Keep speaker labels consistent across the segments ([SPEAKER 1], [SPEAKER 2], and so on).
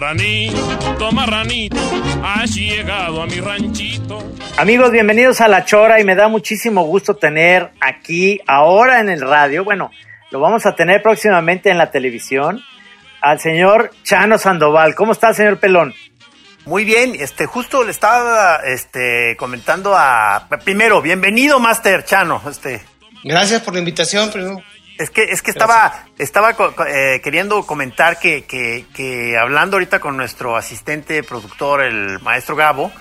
[SPEAKER 1] Marranito, marranito, has llegado a mi ranchito.
[SPEAKER 2] Amigos, bienvenidos a La Chora y me da muchísimo gusto tener aquí, ahora en el radio, bueno, lo vamos a tener próximamente en la televisión, al señor Chano Sandoval. ¿Cómo está, señor Pelón?
[SPEAKER 3] Muy bien, justo le estaba comentando primero, bienvenido, Master Chano.
[SPEAKER 4] Gracias por la invitación, primero.
[SPEAKER 3] Es que estaba queriendo comentar que hablando ahorita con nuestro asistente productor, el maestro Gabo,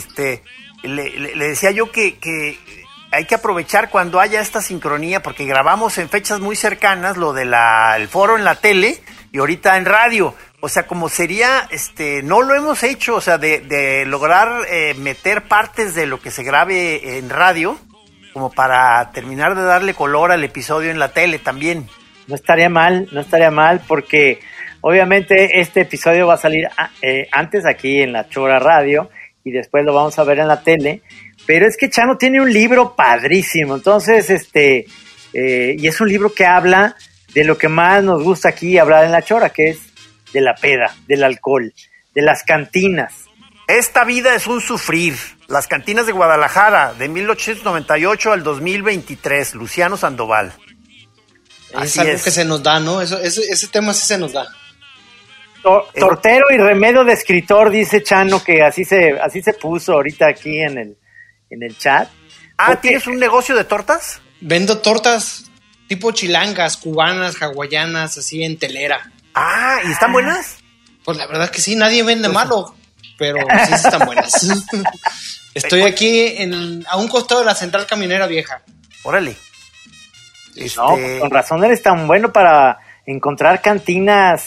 [SPEAKER 3] le decía yo que hay que aprovechar cuando haya esta sincronía, porque grabamos en fechas muy cercanas lo de el foro en la tele y ahorita en radio. O sea, como sería, no lo hemos hecho, o sea, de lograr meter partes de lo que se grabe en radio, como para terminar de darle color al episodio en la tele también.
[SPEAKER 2] No estaría mal, porque obviamente este episodio va a salir antes aquí en La Chora Radio y después lo vamos a ver en la tele. Pero es que Chano tiene un libro padrísimo, entonces, y es un libro que habla de lo que más nos gusta aquí hablar en La Chora, que es de la peda, del alcohol, de las cantinas.
[SPEAKER 3] Esta vida es un sufrir. Las cantinas de Guadalajara, de 1898 al 2023, Luciano Sandoval.
[SPEAKER 4] Así es algo que se nos da, ¿no? Ese tema sí se nos da.
[SPEAKER 2] Tortero y remedio de escritor, dice Chano, que así se puso ahorita aquí en el chat.
[SPEAKER 3] ¿Tienes un negocio de tortas?
[SPEAKER 4] Vendo tortas tipo chilangas, cubanas, hawaianas, así en telera.
[SPEAKER 3] ¿Y están buenas?
[SPEAKER 4] Pues la verdad que sí, nadie vende malo, pero sí están buenas. Estoy aquí a un costado de la Central Camionera Vieja.
[SPEAKER 3] Órale.
[SPEAKER 2] No, pues con razón eres tan bueno para encontrar cantinas,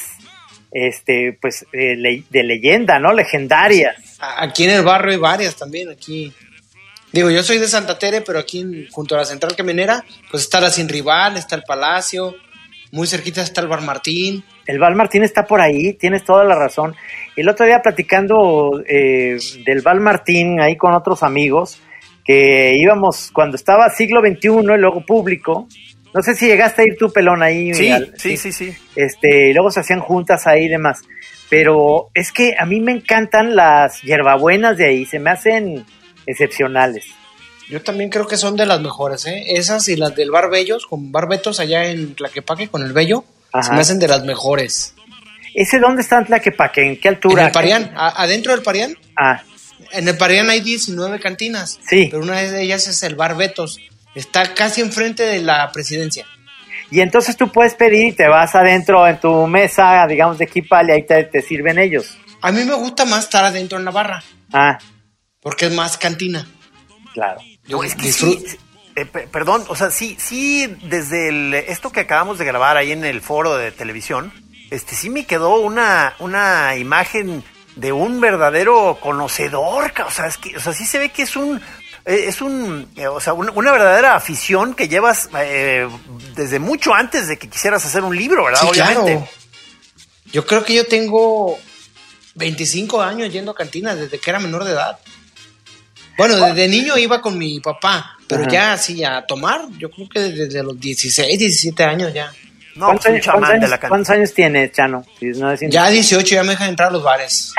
[SPEAKER 2] de leyenda, ¿no? Legendarias.
[SPEAKER 4] Aquí en el barrio hay varias también, aquí. Digo, yo soy de Santa Tere, pero aquí junto a la Central Camionera, pues está la Sin Rival, está el Palacio, muy cerquita está el Bar Martín.
[SPEAKER 2] El Bar Martín está por ahí, tienes toda la razón. El otro día platicando del Bar Martín ahí con otros amigos, que íbamos cuando estaba Siglo XXI y luego Público. No sé si llegaste a ir tú, Pelón, ahí.
[SPEAKER 3] Sí.
[SPEAKER 2] Y luego se hacían juntas ahí y demás. Pero es que a mí me encantan las hierbabuenas de ahí, se me hacen excepcionales.
[SPEAKER 4] Yo también creo que son de las mejores, ¿eh? Esas y las del Bar Bellos, con Bar Betos allá en Tlaquepaque, con el Bello. Ajá. Se me hacen de las mejores.
[SPEAKER 2] ¿Ese dónde está en Tlaquepaque? ¿En qué altura?
[SPEAKER 4] En el Parián, adentro del Parián. En el Parián hay 19 cantinas.
[SPEAKER 2] Sí.
[SPEAKER 4] Pero una de ellas es el Bar Betos. Está casi enfrente de la presidencia.
[SPEAKER 2] Y entonces tú puedes pedir y te vas adentro en tu mesa, digamos, de equipal, y ahí te sirven ellos.
[SPEAKER 4] A mí me gusta más estar adentro en la barra. Porque es más cantina.
[SPEAKER 2] Claro.
[SPEAKER 3] No, es que sí, perdón, o sea, sí, desde esto que acabamos de grabar ahí en el foro de televisión, sí me quedó una imagen de un verdadero conocedor, o sea, sí se ve que es una verdadera afición que llevas desde mucho antes de que quisieras hacer un libro, ¿verdad?
[SPEAKER 4] Sí,
[SPEAKER 3] obviamente.
[SPEAKER 4] Claro. Yo creo que yo tengo 25 años yendo a cantinas desde que era menor de edad. Bueno, desde niño iba con mi papá, pero ya así a tomar, yo creo que desde los 16, 17 años ya.
[SPEAKER 3] No, ¿Cuántos
[SPEAKER 2] años tienes, Chano?
[SPEAKER 4] Ya 18, ya me dejan entrar a los bares.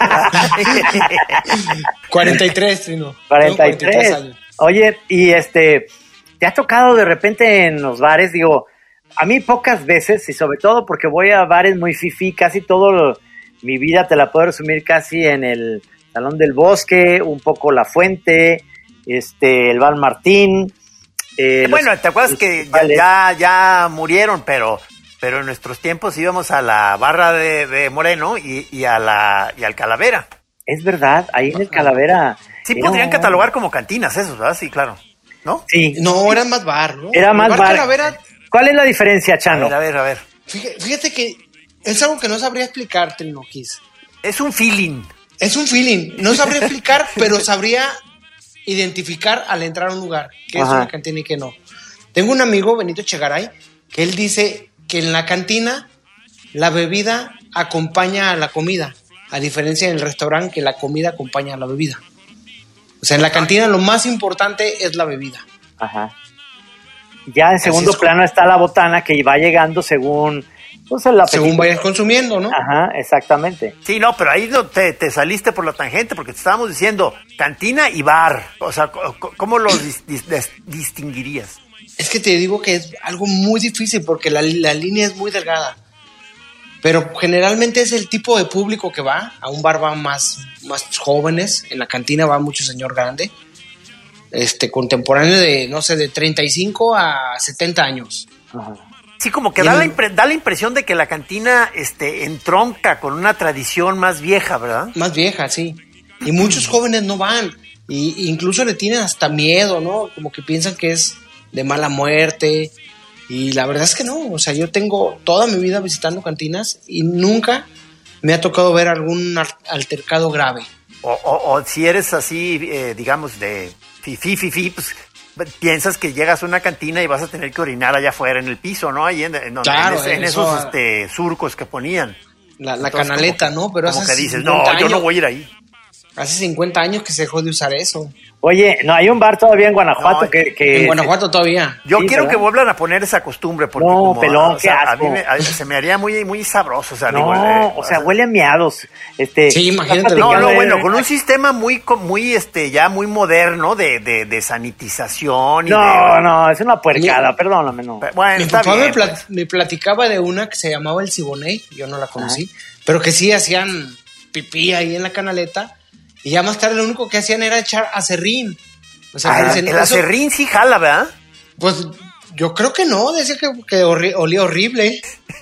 [SPEAKER 4] 43, Trino.
[SPEAKER 2] 43 años. Oye, y ¿te ha tocado de repente en los bares? Digo, a mí pocas veces, y sobre todo porque voy a bares muy fifí, casi mi vida te la puedo resumir casi en el Salón del Bosque, un poco La Fuente, el Bar Martín.
[SPEAKER 3] Bueno, ¿te acuerdas que ya murieron? Pero en nuestros tiempos íbamos a la barra de Moreno y al Calavera.
[SPEAKER 2] Es verdad, ahí en el Calavera.
[SPEAKER 3] Sí, podrían catalogar como cantinas esos, ¿verdad? Sí, claro. ¿No?
[SPEAKER 2] Sí.
[SPEAKER 4] No, era más bar, ¿no?
[SPEAKER 2] Era más bar.
[SPEAKER 4] Calavera...
[SPEAKER 2] ¿Cuál es la diferencia, Chano?
[SPEAKER 3] A ver.
[SPEAKER 4] Fíjate que es algo que no sabría explicarte, Noquis.
[SPEAKER 3] Es un feeling.
[SPEAKER 4] No sabría explicar, pero sabría identificar al entrar a un lugar que es una cantina y que no. Tengo un amigo, Benito Chegaray, que él dice que en la cantina la bebida acompaña a la comida, a diferencia del restaurante que la comida acompaña a la bebida. O sea, en la cantina lo más importante es la bebida.
[SPEAKER 2] Ajá. Ya en segundo plano está la botana que va llegando según pues el apetito.
[SPEAKER 4] Según vayas consumiendo, ¿no?
[SPEAKER 2] Ajá, exactamente.
[SPEAKER 3] Sí, no, pero ahí no te saliste por la tangente porque te estábamos diciendo cantina y bar. O sea, ¿cómo los distinguirías?
[SPEAKER 4] Es que te digo que es algo muy difícil porque la línea es muy delgada. Pero generalmente es el tipo de público que va. A un bar van más jóvenes. En la cantina va mucho señor grande. Contemporáneo de, no sé, de 35 a 70 años.
[SPEAKER 2] Ajá.
[SPEAKER 3] Sí, como que da la impresión de que la cantina entronca con una tradición más vieja, ¿verdad?
[SPEAKER 4] Más vieja, sí. Y muchos jóvenes no van. Y incluso le tienen hasta miedo, ¿no? Como que piensan que es de mala muerte. Y la verdad es que no. O sea, yo tengo toda mi vida visitando cantinas y nunca me ha tocado ver algún altercado grave.
[SPEAKER 3] O si eres así, digamos, de fifi, pues piensas que llegas a una cantina y vas a tener que orinar allá afuera en el piso, ¿no? Ahí en esos surcos que ponían.
[SPEAKER 4] La canaleta, ¿no? Pero
[SPEAKER 3] como que dices, no, yo no voy a ir ahí.
[SPEAKER 4] Hace 50 años que se dejó de usar eso.
[SPEAKER 2] Oye, no, hay un bar todavía en Guanajuato que...
[SPEAKER 4] En Guanajuato todavía.
[SPEAKER 3] Yo quiero que vuelvan a poner esa costumbre. Porque
[SPEAKER 2] no, pelón, qué asco.
[SPEAKER 3] A mí se me haría muy, muy sabroso. O sea,
[SPEAKER 2] huele a miados.
[SPEAKER 4] Sí, imagínate.
[SPEAKER 3] Bueno, con un sistema muy ya muy moderno de sanitización.
[SPEAKER 2] No, es una puercada, perdóname, no.
[SPEAKER 3] Bueno,
[SPEAKER 4] mi papá me platicaba de una que se llamaba el Siboney, yo no la conocí, pero que sí hacían pipí ahí en la canaleta. Y ya más tarde lo único que hacían era echar acerrín. O sea,
[SPEAKER 3] el acerrín sí jala, ¿verdad?
[SPEAKER 4] Pues yo creo que no, decía que olía horrible.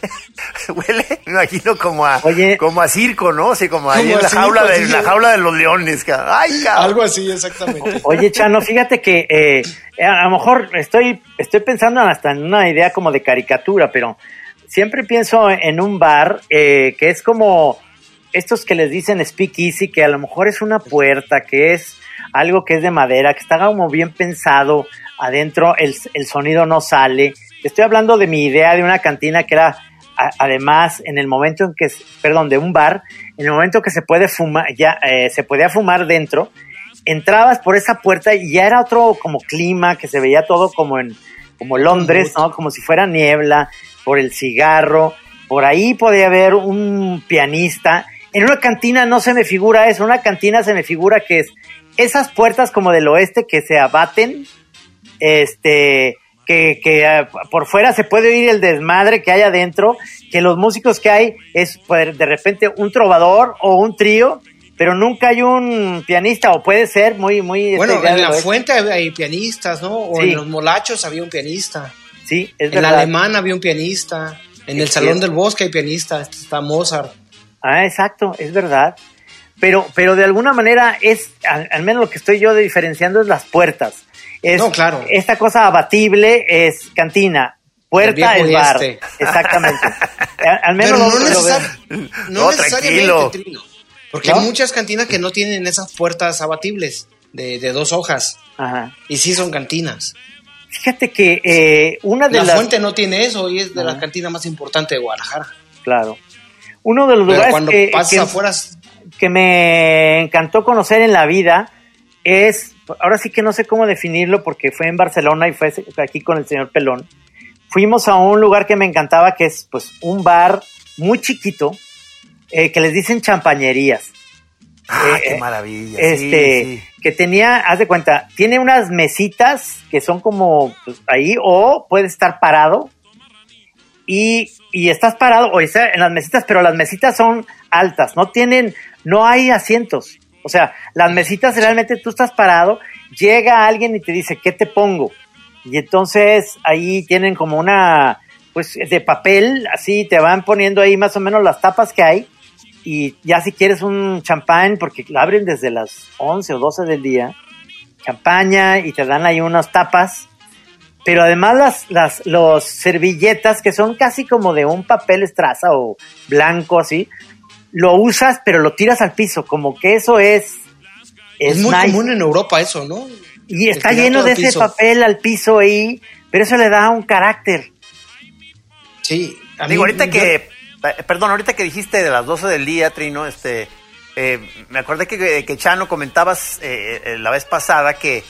[SPEAKER 3] Huele, me imagino como a circo, ¿no? Así como ahí en la jaula de los leones. Ay, cabrón.
[SPEAKER 4] Algo así, exactamente.
[SPEAKER 2] Oye, Chano, fíjate que a lo mejor estoy pensando hasta en una idea como de caricatura, pero siempre pienso en un bar que es como estos que les dicen speakeasy, que a lo mejor es una puerta, que es algo que es de madera, que está como bien pensado, adentro el sonido no sale. Estoy hablando de mi idea de una cantina que era, además, en el momento en que, de un bar, en el momento que se puede fumar, se podía fumar dentro, entrabas por esa puerta y ya era otro como clima, que se veía todo como Londres, ¿no? Como si fuera niebla, por el cigarro, por ahí podía haber un pianista. En una cantina no se me figura eso, en una cantina se me figura que es esas puertas como del oeste que se abaten, que por fuera se puede oír el desmadre que hay adentro, que los músicos que hay es pues, de repente un trovador o un trío, pero nunca hay un pianista, o puede ser muy...
[SPEAKER 4] Bueno, en la Fuente hay pianistas, ¿no? O sí. En los Molachos había un pianista.
[SPEAKER 2] Sí, es verdad.
[SPEAKER 4] En la Alemán había un pianista. En el Salón del Bosque hay pianistas, está Mozart.
[SPEAKER 2] Ah, exacto, es verdad. Pero de alguna manera es, al menos lo que estoy yo diferenciando es las puertas.
[SPEAKER 4] No, claro.
[SPEAKER 2] Esta cosa abatible es cantina, puerta es bar. Exactamente. Al menos
[SPEAKER 4] no necesariamente, Trino. Porque hay muchas cantinas que no tienen esas puertas abatibles de 2 hojas. Ajá. Y sí son cantinas.
[SPEAKER 2] Fíjate que una de
[SPEAKER 4] La Fuente no tiene eso y es de las cantinas más importantes de Guadalajara.
[SPEAKER 2] Claro. Uno de los lugares
[SPEAKER 4] cuando pasas afuera
[SPEAKER 2] que me encantó conocer en la vida es, ahora sí que no sé cómo definirlo porque fue en Barcelona y fue aquí con el señor Pelón. Fuimos a un lugar que me encantaba, que es pues un bar muy chiquito, que les dicen champañerías.
[SPEAKER 3] Qué maravilla.
[SPEAKER 2] Sí. Que tenía, haz de cuenta, tiene unas mesitas que son como pues, ahí, o puedes estar parado y estás parado o estás en las mesitas, pero las mesitas son altas, no hay asientos. O sea, las mesitas realmente tú estás parado, llega alguien y te dice, ¿qué te pongo? Y entonces ahí tienen como una, pues de papel, así te van poniendo ahí más o menos las tapas que hay. Y ya si quieres un champán, porque la abren desde las 11 o 12 del día, champaña y te dan ahí unas tapas, pero además los servilletas que son casi como de un papel estraza o blanco así, lo usas pero lo tiras al piso, como que eso es
[SPEAKER 4] muy
[SPEAKER 2] nice.
[SPEAKER 4] Común en Europa eso, ¿no?
[SPEAKER 2] Y está lleno de ese papel al piso ahí, pero eso le da un carácter.
[SPEAKER 4] Sí.
[SPEAKER 3] Ahorita que dijiste de las 12 del día, Trino, me acordé que Chano comentabas la vez pasada que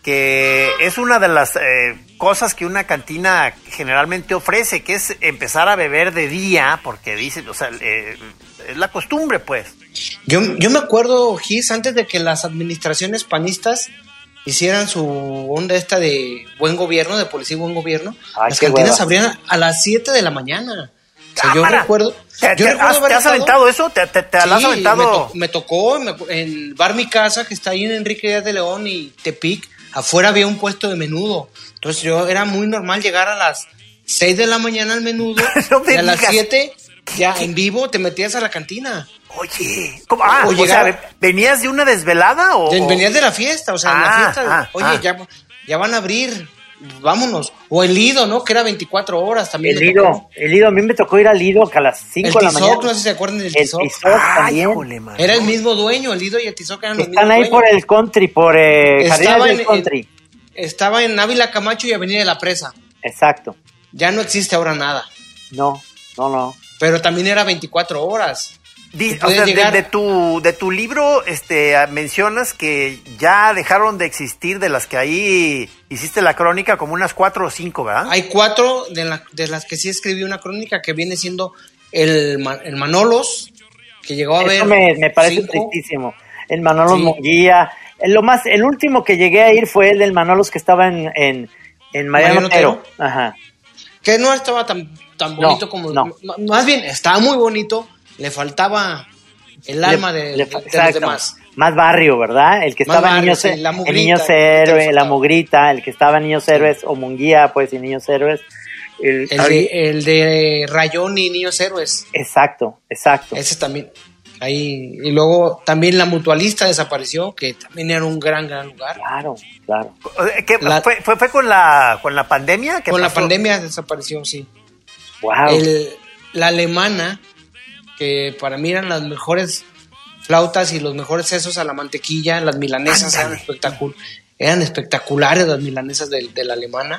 [SPEAKER 3] que es una de las cosas que una cantina generalmente ofrece, que es empezar a beber de día, porque dicen, o sea, es la costumbre, pues.
[SPEAKER 4] Yo me acuerdo, Gis, antes de que las administraciones panistas hicieran su onda esta de buen gobierno, de policía y buen gobierno, las cantinas abrían a las 7 de la mañana. O sea, yo recuerdo...
[SPEAKER 3] ¿Te has aventado eso? ¿Te has aventado?
[SPEAKER 4] Me tocó en el bar Mi Casa, que está ahí en Enrique Díaz de León y Tepic. Afuera había un puesto de menudo. Entonces era muy normal llegar a las 6 de la mañana al menudo y a las 7 ya en vivo te metías a la cantina.
[SPEAKER 3] Oye, ¿cómo? O sea, ¿venías de una desvelada o...?
[SPEAKER 4] Venías de la fiesta, o sea, en la fiesta, ya van a abrir, vámonos. O el Lido, ¿no? Que era 24 horas también.
[SPEAKER 2] El Lido, a mí me tocó ir al Lido a las 5 de la mañana. El
[SPEAKER 4] Tizoc, no sé si se acuerdan del Tizoc.
[SPEAKER 2] El Tizoc también.
[SPEAKER 4] Híjole, era el mismo dueño, el Lido y el Tizoc eran los mismos
[SPEAKER 2] Están ahí
[SPEAKER 4] dueños.
[SPEAKER 2] por el country, por Jardines del Country.
[SPEAKER 4] Estaba en Ávila Camacho y Avenida de la Presa.
[SPEAKER 2] Exacto.
[SPEAKER 4] Ya no existe ahora nada.
[SPEAKER 2] No.
[SPEAKER 4] Pero también era 24 horas.
[SPEAKER 3] O sea, de tu libro mencionas que ya dejaron de existir, de las que ahí hiciste la crónica, como unas 4 o 5, ¿verdad?
[SPEAKER 4] Hay 4 de las que sí escribí una crónica, que viene siendo el Manolos, que llegó a ver.
[SPEAKER 2] Eso me parece 5. Tristísimo. El Manolos Munguía. El último que llegué a ir fue el del Manolos, que estaba en Mariano Otero. Ajá.
[SPEAKER 4] Que no estaba tan bonito como... No. Más bien, estaba muy bonito. Le faltaba el alma de los demás.
[SPEAKER 2] Más barrio, ¿verdad? El que estaba en Niños Héroes, La Mugrita, el que estaba en Niños Héroes, o Munguía, pues, y Niños Héroes.
[SPEAKER 4] El de Rayón y Niños Héroes.
[SPEAKER 2] Exacto.
[SPEAKER 4] Ese también. Ahí. Y luego también La Mutualista desapareció, que también era un gran lugar.
[SPEAKER 2] Claro.
[SPEAKER 3] ¿Fue con la pandemia?
[SPEAKER 4] Con la pandemia desapareció, sí.
[SPEAKER 2] Wow.
[SPEAKER 4] La Alemana, que para mí eran las mejores flautas y los mejores sesos a la mantequilla, las milanesas eran espectaculares las milanesas de la Alemana.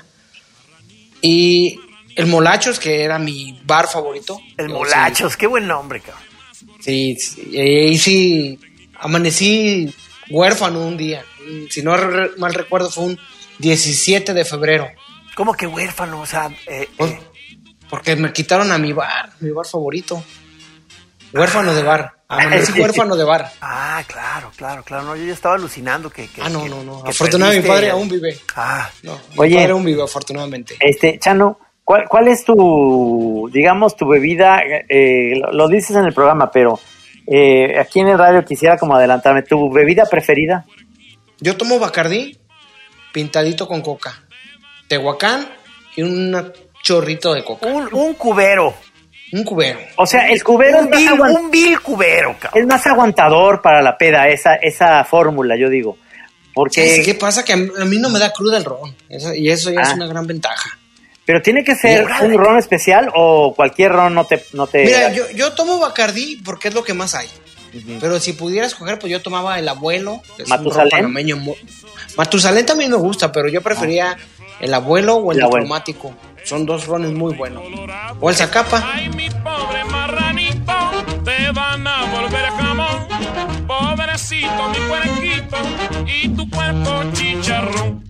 [SPEAKER 4] Y el Molachos, que era mi bar favorito.
[SPEAKER 3] El Molachos, qué buen nombre, cabrón.
[SPEAKER 4] Sí, y sí, amanecí huérfano un día. Si no mal recuerdo, fue un 17 de febrero.
[SPEAKER 3] ¿Cómo que huérfano? O sea,
[SPEAKER 4] porque me quitaron a mi bar favorito. Huérfano de bar. Amanecí huérfano de bar.
[SPEAKER 3] Claro. No, yo ya estaba alucinando que
[SPEAKER 4] no. Afortunadamente mi padre aún vive. Mi padre aún vive, afortunadamente.
[SPEAKER 2] Chano, ¿cuál es tu bebida? Lo dices en el programa, pero aquí en el radio quisiera como adelantarme. ¿Tu bebida preferida?
[SPEAKER 4] Yo tomo Bacardí pintadito con coca, Tehuacán y un chorrito de coca.
[SPEAKER 3] Un cubero.
[SPEAKER 4] Un cubero.
[SPEAKER 2] O sea, el cubero
[SPEAKER 3] un vil cubero, cabrón.
[SPEAKER 2] Es más aguantador para la peda, esa fórmula, yo digo. Porque...
[SPEAKER 4] ¿Qué pasa? Que a mí no me da cruda el ron. Y eso ya es una gran ventaja.
[SPEAKER 2] Pero tiene que ser un ron especial o cualquier ron no te...
[SPEAKER 4] Mira, yo tomo Bacardí porque es lo que más hay. Uh-huh. Pero si pudiera escoger, pues yo tomaba el Abuelo.
[SPEAKER 2] ¿Matusalén?
[SPEAKER 4] Matusalén también me gusta, pero yo prefería el Abuelo o el Diplomático. Son 2 rones muy buenos. O el Zacapa.
[SPEAKER 1] Ay, mi pobre marranito, te van a volver jamón. Pobrecito mi puerquito y tu cuerpo chicharrón.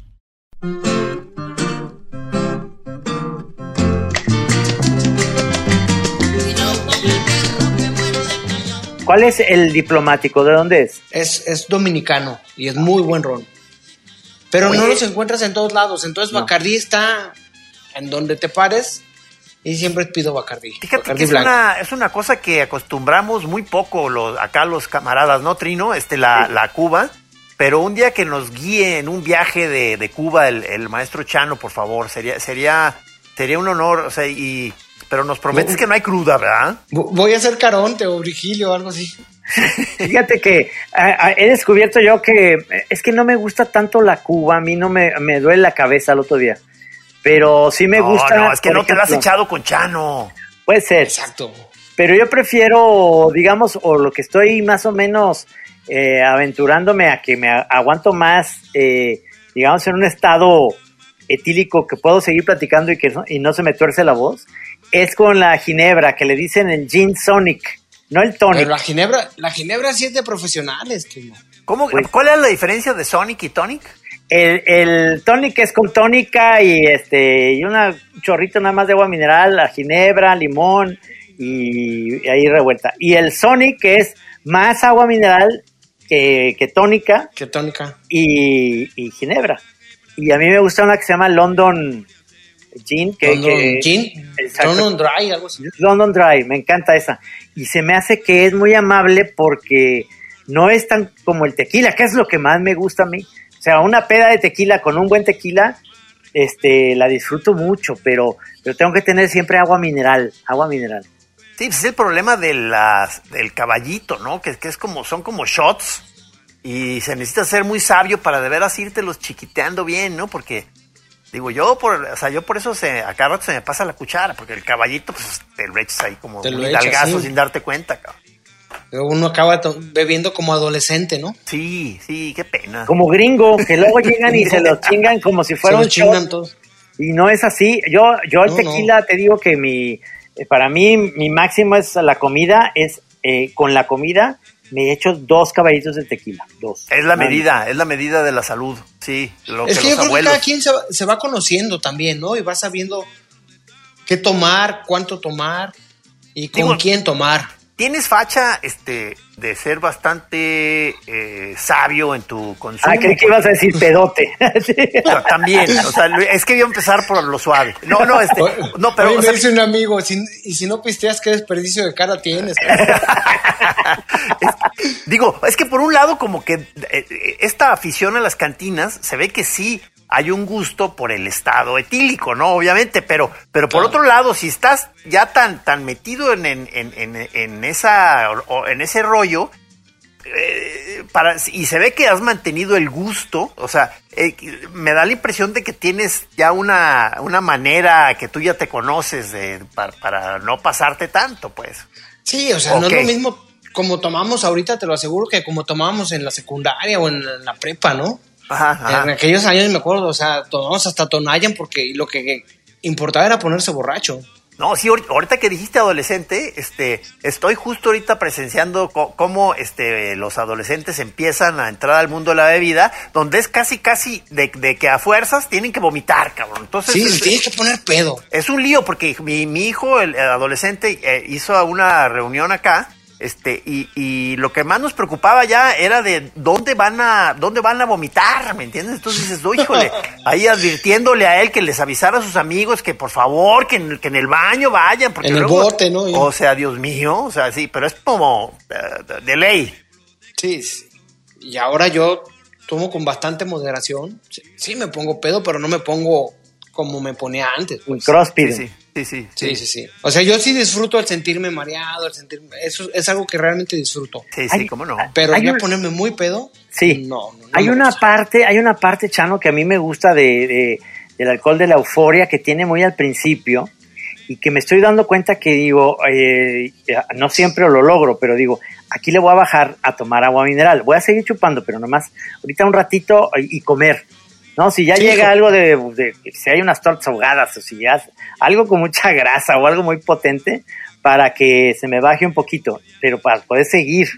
[SPEAKER 2] ¿Cuál es el Diplomático? ¿De dónde es?
[SPEAKER 4] Es dominicano y es muy buen ron. Pero no los encuentras en todos lados. Entonces Bacardí está en donde te pares y siempre pido Bacardí.
[SPEAKER 3] Fíjate
[SPEAKER 4] Bacardí
[SPEAKER 3] que es una cosa que acostumbramos muy poco acá los camaradas, ¿no, Trino? La Cuba. Pero un día que nos guíe en un viaje de Cuba el maestro Chano, por favor, sería un honor, o sea, pero nos prometes que no hay cruda, ¿verdad?
[SPEAKER 4] Voy a hacer Caronte o Virgilio o algo así.
[SPEAKER 2] Fíjate que he descubierto yo que es que no me gusta tanto la Cuba, a mí no me duele la cabeza el otro día. Pero sí me gusta.
[SPEAKER 3] No, es que no te la has echado con Chano.
[SPEAKER 2] Puede ser.
[SPEAKER 4] Exacto.
[SPEAKER 2] Pero yo prefiero, digamos, o lo que estoy más o menos aventurándome a que me aguanto más, digamos, en un estado etílico que puedo seguir platicando y no se me tuerce la voz, es con la ginebra, que le dicen el gin sonic, no el tonic.
[SPEAKER 4] Pero la ginebra sí es de profesionales, tío.
[SPEAKER 3] ¿Cómo? Pues, ¿cuál es la diferencia de sonic y tonic?
[SPEAKER 2] El tonic es con tónica y un chorrito nada más de agua mineral, la ginebra, limón y ahí revuelta. Y el Sonic es más agua mineral que tónica.
[SPEAKER 4] Que tónica.
[SPEAKER 2] Y ginebra. Y a mí me gusta una que se llama London Gin.
[SPEAKER 4] London Dry, algo así.
[SPEAKER 2] London Dry, me encanta esa. Y se me hace que es muy amable porque no es tan como el tequila, que es lo que más me gusta a mí. O sea, una peda de tequila con un buen tequila, la disfruto mucho, pero tengo que tener siempre agua mineral.
[SPEAKER 3] Sí, pues es el problema del caballito, ¿no? Que es son como shots y se necesita ser muy sabio para de veras irtelos chiquiteando bien, ¿no? Porque, digo, yo por eso a cada rato se me pasa la cuchara, porque el caballito, pues te lo echas ahí como un dalgazo sin darte cuenta, cabrón.
[SPEAKER 4] Uno acaba bebiendo como adolescente, ¿no?
[SPEAKER 3] Sí, qué pena.
[SPEAKER 2] Como gringo, que luego llegan y se los chingan como si fuera un shot. Todos. Y no es así. Yo el tequila, te digo que para mí mi máximo es la comida, con la comida me echo 2 caballitos de tequila, 2.
[SPEAKER 3] Es la medida de la salud, sí.
[SPEAKER 4] Es que yo creo que cada quien se va conociendo también, ¿no? Y va sabiendo qué tomar, cuánto tomar y con quién tomar.
[SPEAKER 3] Tienes facha de ser bastante sabio en tu consumo.
[SPEAKER 2] Creí que ibas a decir pedote.
[SPEAKER 3] Pero también, o sea, es que iba a empezar por lo suave. No, pero...
[SPEAKER 4] Oye, me dice un amigo, y si no pisteas, ¿qué desperdicio de cara tienes?
[SPEAKER 3] Es que por un lado como que esta afición a las cantinas, se ve que sí hay un gusto por el estado etílico, ¿no? Obviamente, pero por otro lado, si estás ya tan metido en ese rollo, y se ve que has mantenido el gusto, o sea, me da la impresión de que tienes ya una manera que tú ya te conoces para no pasarte tanto, pues.
[SPEAKER 4] Sí, o sea, no es lo mismo como tomamos ahorita, te lo aseguro, que como tomábamos en la secundaria o en la prepa, ¿no? Ajá. En aquellos años me acuerdo, o sea, tomamos hasta Tonayan porque lo que importaba era ponerse borracho.
[SPEAKER 3] No, sí, ahorita que dijiste adolescente, estoy justo ahorita presenciando cómo los adolescentes empiezan a entrar al mundo de la bebida, donde es casi de que a fuerzas tienen que vomitar, cabrón. Entonces,
[SPEAKER 4] sí, tienes que poner pedo.
[SPEAKER 3] Es un lío porque mi hijo, el adolescente, hizo una reunión acá. Y lo que más nos preocupaba ya era de dónde van a vomitar, ¿me entiendes? Entonces dices, híjole, ahí advirtiéndole a él que les avisara a sus amigos que por favor, que en el baño vayan. Porque
[SPEAKER 4] en
[SPEAKER 3] luego,
[SPEAKER 4] el bote, ¿no?
[SPEAKER 3] O sea, Dios mío, o sea, sí, pero es como de ley.
[SPEAKER 4] Sí, y ahora yo tomo con bastante moderación. Sí, me pongo pedo, pero no me pongo como me ponía antes.
[SPEAKER 2] Pues. Crossfit.
[SPEAKER 4] Sí. O sea, yo sí disfruto el sentirme mareado, eso es algo que realmente disfruto.
[SPEAKER 3] Sí, cómo no.
[SPEAKER 4] Pero ya ponerme muy pedo,
[SPEAKER 2] sí.
[SPEAKER 4] No
[SPEAKER 2] hay una parte, Chano, que a mí me gusta del alcohol de la euforia que tiene muy al principio y que me estoy dando cuenta que digo, no siempre lo logro, pero digo, aquí le voy a bajar a tomar agua mineral. Voy a seguir chupando, pero nomás ahorita un ratito y comer. No, si ya llega algo de si hay unas tortas ahogadas o si ya algo con mucha grasa o algo muy potente para que se me baje un poquito, pero para poder seguir.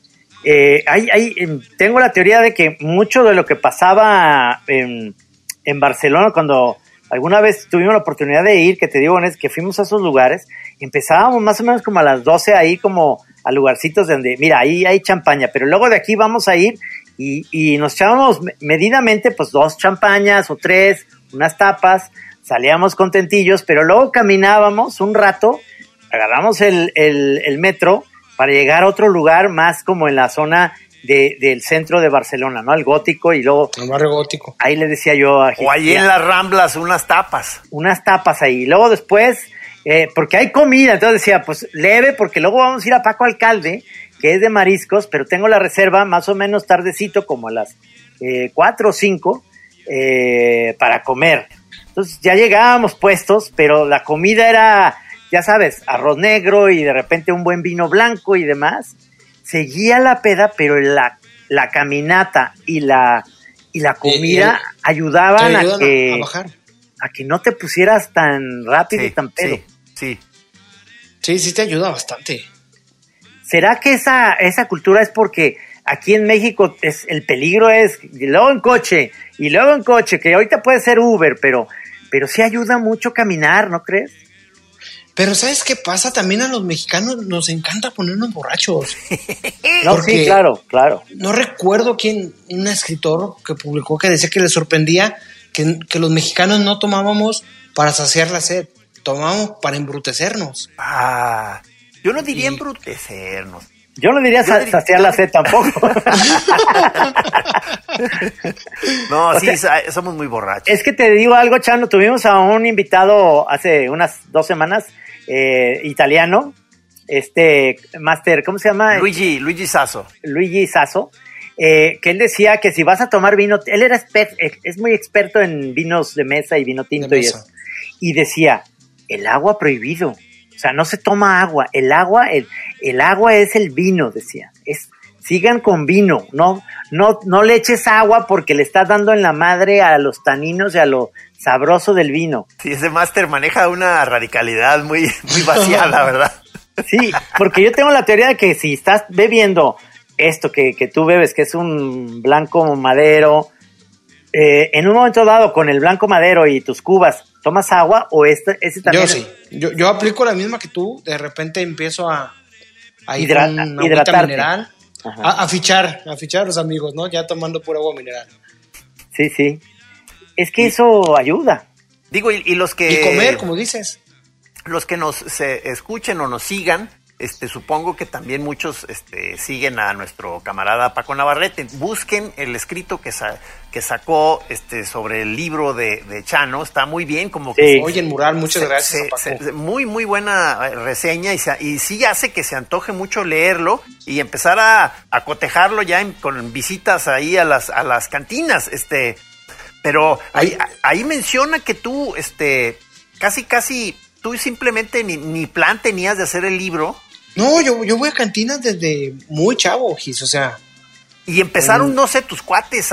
[SPEAKER 2] Tengo la teoría de que mucho de lo que pasaba en Barcelona cuando alguna vez tuvimos la oportunidad de ir, que te digo, es que fuimos a esos lugares, empezábamos más o menos como a las 12 ahí como a lugarcitos donde, mira, ahí hay champaña, pero luego de aquí vamos a ir y nos echábamos medidamente pues 2 champañas o 3, unas tapas, salíamos contentillos, pero luego caminábamos un rato, agarramos el metro para llegar a otro lugar más como en la zona del centro de Barcelona, ¿no? El Gótico y luego...
[SPEAKER 4] El barrio Gótico.
[SPEAKER 2] Ahí le decía yo a
[SPEAKER 3] o ahí en las Ramblas, unas tapas.
[SPEAKER 2] Unas tapas ahí. Luego después, porque hay comida, entonces decía, pues leve, porque luego vamos a ir a Paco Alcalde, que es de mariscos, pero tengo la reserva más o menos tardecito, como a las 4 o 5, para comer. Entonces ya llegábamos puestos, pero la comida era, ya sabes, arroz negro y de repente un buen vino blanco y demás. Seguía la peda, pero la caminata y la comida ayudaban a
[SPEAKER 4] bajar.
[SPEAKER 2] A que no te pusieras tan rápido y tan pedo.
[SPEAKER 3] Sí,
[SPEAKER 4] te ayuda bastante.
[SPEAKER 2] ¿Será que esa cultura es porque aquí en México el peligro es, y luego en coche, que ahorita puede ser Uber, pero sí ayuda mucho caminar, ¿no crees?
[SPEAKER 4] Pero ¿sabes qué pasa? También a los mexicanos nos encanta ponernos borrachos.
[SPEAKER 2] No, sí, claro.
[SPEAKER 4] No recuerdo un escritor que publicó que decía que le sorprendía que los mexicanos no tomábamos para saciar la sed, tomábamos para embrutecernos.
[SPEAKER 3] Yo no diría embrutecernos.
[SPEAKER 2] Yo no diría saciar la sed tampoco.
[SPEAKER 3] No, sí, somos muy borrachos.
[SPEAKER 2] Es que te digo algo, Chano, tuvimos a un invitado hace unas 2 semanas, italiano, máster, ¿cómo se llama?
[SPEAKER 3] Luigi Sasso.
[SPEAKER 2] Luigi Sasso, que él decía que si vas a tomar vino, él era es muy experto en vinos de mesa y vino tinto y eso. Y decía, el agua prohibido. O sea, no se toma agua. El agua es el vino, decía. Sigan con vino. No le eches agua porque le estás dando en la madre a los taninos y a lo sabroso del vino.
[SPEAKER 3] Sí, ese máster maneja una radicalidad muy, muy vaciada, ¿verdad?
[SPEAKER 2] Sí, porque yo tengo la teoría de que si estás bebiendo esto que tú bebes, que es un blanco madero, en un momento dado con el blanco madero y tus cubas, ¿tomas agua o ese también?
[SPEAKER 4] Yo sí, yo aplico la misma que tú, de repente empiezo a
[SPEAKER 2] hidratarte.
[SPEAKER 4] Mineral, a fichar a los amigos, ¿no? Ya tomando pura agua mineral.
[SPEAKER 2] Sí, es que eso ayuda.
[SPEAKER 3] Digo, y los que...
[SPEAKER 4] Y comer, como dices.
[SPEAKER 3] Los que nos escuchen o nos sigan, supongo que también muchos siguen a nuestro camarada Paco Navarrete. Busquen el escrito que sacó sobre el libro de Chano, está muy bien, como que
[SPEAKER 2] sí.
[SPEAKER 4] Oye, en mural, muchas gracias, Paco.
[SPEAKER 3] Muy muy buena reseña y sí hace que se antoje mucho leerlo y empezar a cotejarlo ya con visitas ahí a las cantinas, pero ahí menciona que tú casi tú simplemente ni plan tenías de hacer el libro.
[SPEAKER 4] No, yo voy a cantinas desde muy chavo, Gis, o sea.
[SPEAKER 3] Y empezaron, no sé, tus cuates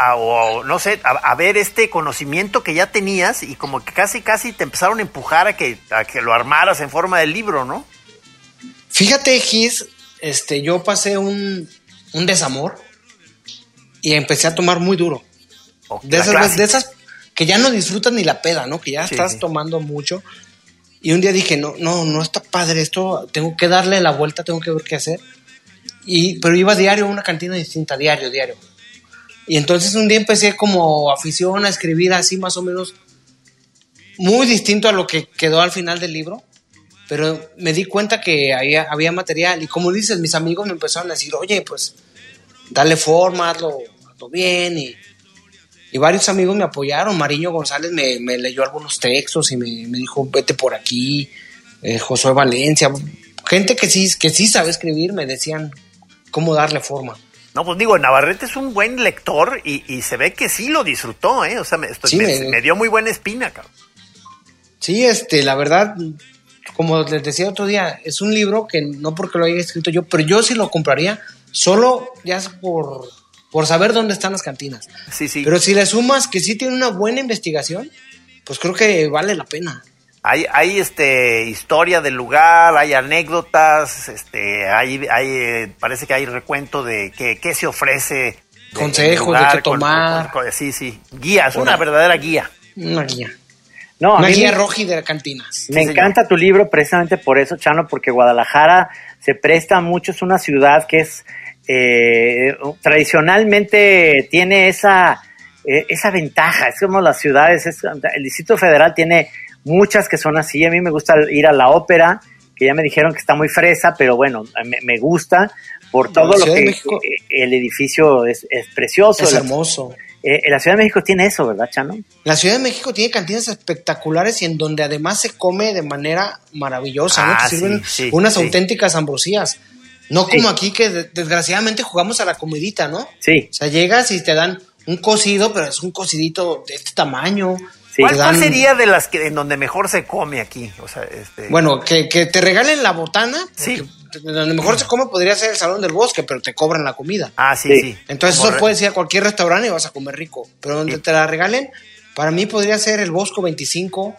[SPEAKER 3] a ver este conocimiento que ya tenías y como que casi te empezaron a empujar a que lo armaras en forma de libro, ¿no?
[SPEAKER 4] Fíjate, Gis, yo pasé un desamor y empecé a tomar muy duro. De esas que ya no disfrutas ni la peda, ¿no? Que ya estás tomando mucho. Y un día dije, no está padre esto, tengo que darle la vuelta, tengo que ver qué hacer. Pero iba diario a una cantina distinta, diario. Y entonces un día empecé como afición a escribir así más o menos, muy distinto a lo que quedó al final del libro. Pero me di cuenta que había material. Y como dices, mis amigos me empezaron a decir, oye, pues dale forma, hazlo bien. Y varios amigos me apoyaron. Mariño González me leyó algunos textos y me dijo, vete por aquí. Josué Valencia, gente que sí sabe escribir, me decían cómo darle forma.
[SPEAKER 3] No, pues digo, Navarrete es un buen lector y se ve que sí lo disfrutó, O sea, me dio muy buena espina, cabrón. Sí,
[SPEAKER 4] la verdad, como les decía otro día, es un libro que no porque lo haya escrito yo, pero yo sí lo compraría solo ya por saber dónde están las cantinas.
[SPEAKER 3] Sí.
[SPEAKER 4] Pero si le sumas que sí tiene una buena investigación, pues creo que vale la pena.
[SPEAKER 3] Hay historia del lugar, hay anécdotas, parece que hay recuento de qué se ofrece.
[SPEAKER 4] Consejos de qué tomar.
[SPEAKER 3] Sí. Guías, una verdadera guía.
[SPEAKER 4] Una guía.
[SPEAKER 2] No,
[SPEAKER 4] una guía roji de cantinas.
[SPEAKER 2] Me encanta tu libro precisamente por eso, Chano, porque Guadalajara se presta mucho, es una ciudad que es tradicionalmente tiene esa ventaja, es como las ciudades, el Distrito Federal tiene muchas que son así. A mí me gusta ir a la ópera, que ya me dijeron que está muy fresa, pero bueno, me gusta por todo lo que el edificio es precioso.
[SPEAKER 4] Es hermoso.
[SPEAKER 2] La Ciudad de México tiene eso, ¿verdad, Chano?
[SPEAKER 4] La Ciudad de México tiene cantinas espectaculares y en donde además se come de manera maravillosa, ¿no? Te sirven unas auténticas ambrosías. No como aquí que desgraciadamente jugamos a la comidita, ¿no?
[SPEAKER 2] Sí.
[SPEAKER 4] O sea, llegas y te dan un cocido, pero es un cocidito de este tamaño.
[SPEAKER 3] Sí. ¿Cuál sería de las que en donde mejor se come aquí? O sea,
[SPEAKER 4] Bueno, que te regalen la botana.
[SPEAKER 3] Sí.
[SPEAKER 4] Donde mejor se come podría ser el Salón del Bosque, pero te cobran la comida.
[SPEAKER 3] Sí.
[SPEAKER 4] Entonces eso puedes ir a cualquier restaurante y vas a comer rico. Pero donde te la regalen, para mí podría ser el Bosco 25,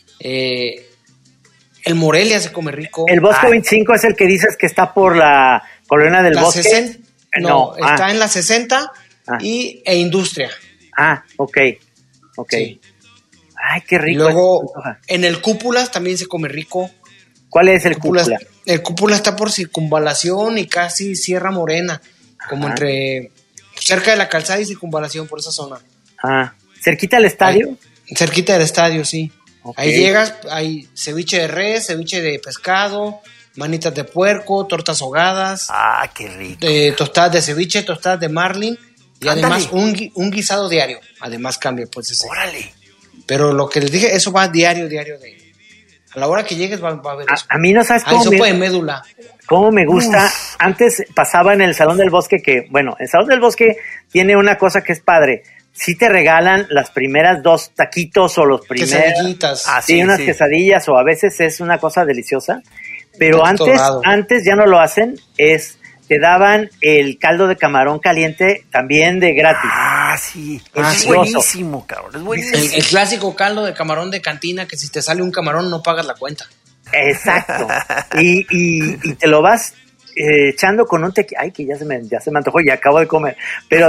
[SPEAKER 4] el Morelia se come rico.
[SPEAKER 2] El Bosco 25 es el que dices que está por la Colonia del Bosque.
[SPEAKER 4] No, está en la 60 e Industria.
[SPEAKER 2] Ok. Sí. Ay, qué rico.
[SPEAKER 4] Y luego, en el Cúpulas también se come rico.
[SPEAKER 2] ¿Cuál es el Cúpula?
[SPEAKER 4] El Cúpula está por Circunvalación y casi Sierra Morena, como entre cerca de la Calzada y Circunvalación, por esa zona.
[SPEAKER 2] ¿Cerquita del estadio?
[SPEAKER 4] Cerquita del estadio, sí. Okay. Ahí llegas, hay ceviche de res, ceviche de pescado, manitas de puerco, tortas ahogadas.
[SPEAKER 3] Qué rico.
[SPEAKER 4] Tostadas de ceviche, tostadas de marlin y además un guisado diario. Además cambia, pues ese.
[SPEAKER 3] ¡Órale!
[SPEAKER 4] Pero lo que les dije, eso va diario a la hora que llegues va a haber eso.
[SPEAKER 2] A mí no sabes cómo.
[SPEAKER 4] Sopa de médula.
[SPEAKER 2] Cómo me gusta. Antes pasaba en el Salón del Bosque el Salón del Bosque tiene una cosa que es padre. Sí te regalan las primeras 2 taquitos o los primeros.
[SPEAKER 4] Quesadillitas.
[SPEAKER 2] Unas quesadillas o a veces es una cosa deliciosa. Pero antes ya no lo hacen, te daban el caldo de camarón caliente también de gratis.
[SPEAKER 3] Sí. Es buenísimo, cabrón. Es buenísimo.
[SPEAKER 4] El clásico caldo de camarón de cantina que si te sale un camarón no pagas la cuenta.
[SPEAKER 2] Exacto. y te lo vas echando con un tequila. Ay, que ya se me antojó y acabo de comer. Pero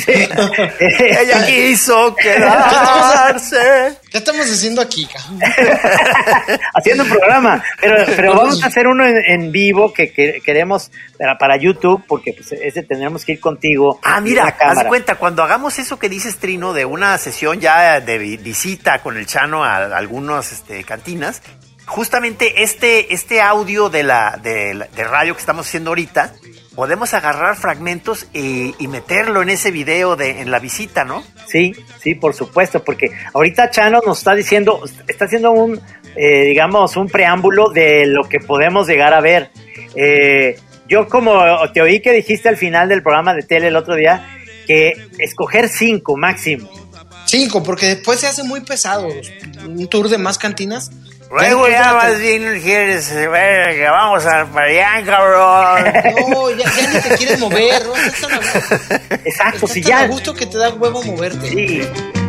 [SPEAKER 3] ella quiso quedarse.
[SPEAKER 4] ¿Qué estamos haciendo aquí,
[SPEAKER 2] haciendo un programa. Pero vamos a hacer uno en vivo que queremos para YouTube, porque pues, ese tendremos que ir contigo.
[SPEAKER 3] Mira, haz de cuenta, cuando hagamos eso que dices, Trino, de una sesión ya de visita con el Chano a algunas cantinas, justamente este audio de radio que estamos haciendo ahorita, podemos agarrar fragmentos y meterlo en ese video en la visita, ¿no?
[SPEAKER 2] Sí, por supuesto, porque ahorita Chano nos está haciendo un preámbulo de lo que podemos llegar a ver. Yo como te oí que dijiste al final del programa de tele el otro día, que escoger 5 máximo.
[SPEAKER 4] 5, porque después se hace muy pesado. Un tour de más cantinas.
[SPEAKER 3] Luego ya más bien quieres ver que vamos para allá, cabrón.
[SPEAKER 4] No, ya ni te quieres mover, ¿no?
[SPEAKER 2] Exacto,
[SPEAKER 4] si ya. Es gusto que te da huevo moverte.
[SPEAKER 2] Sí.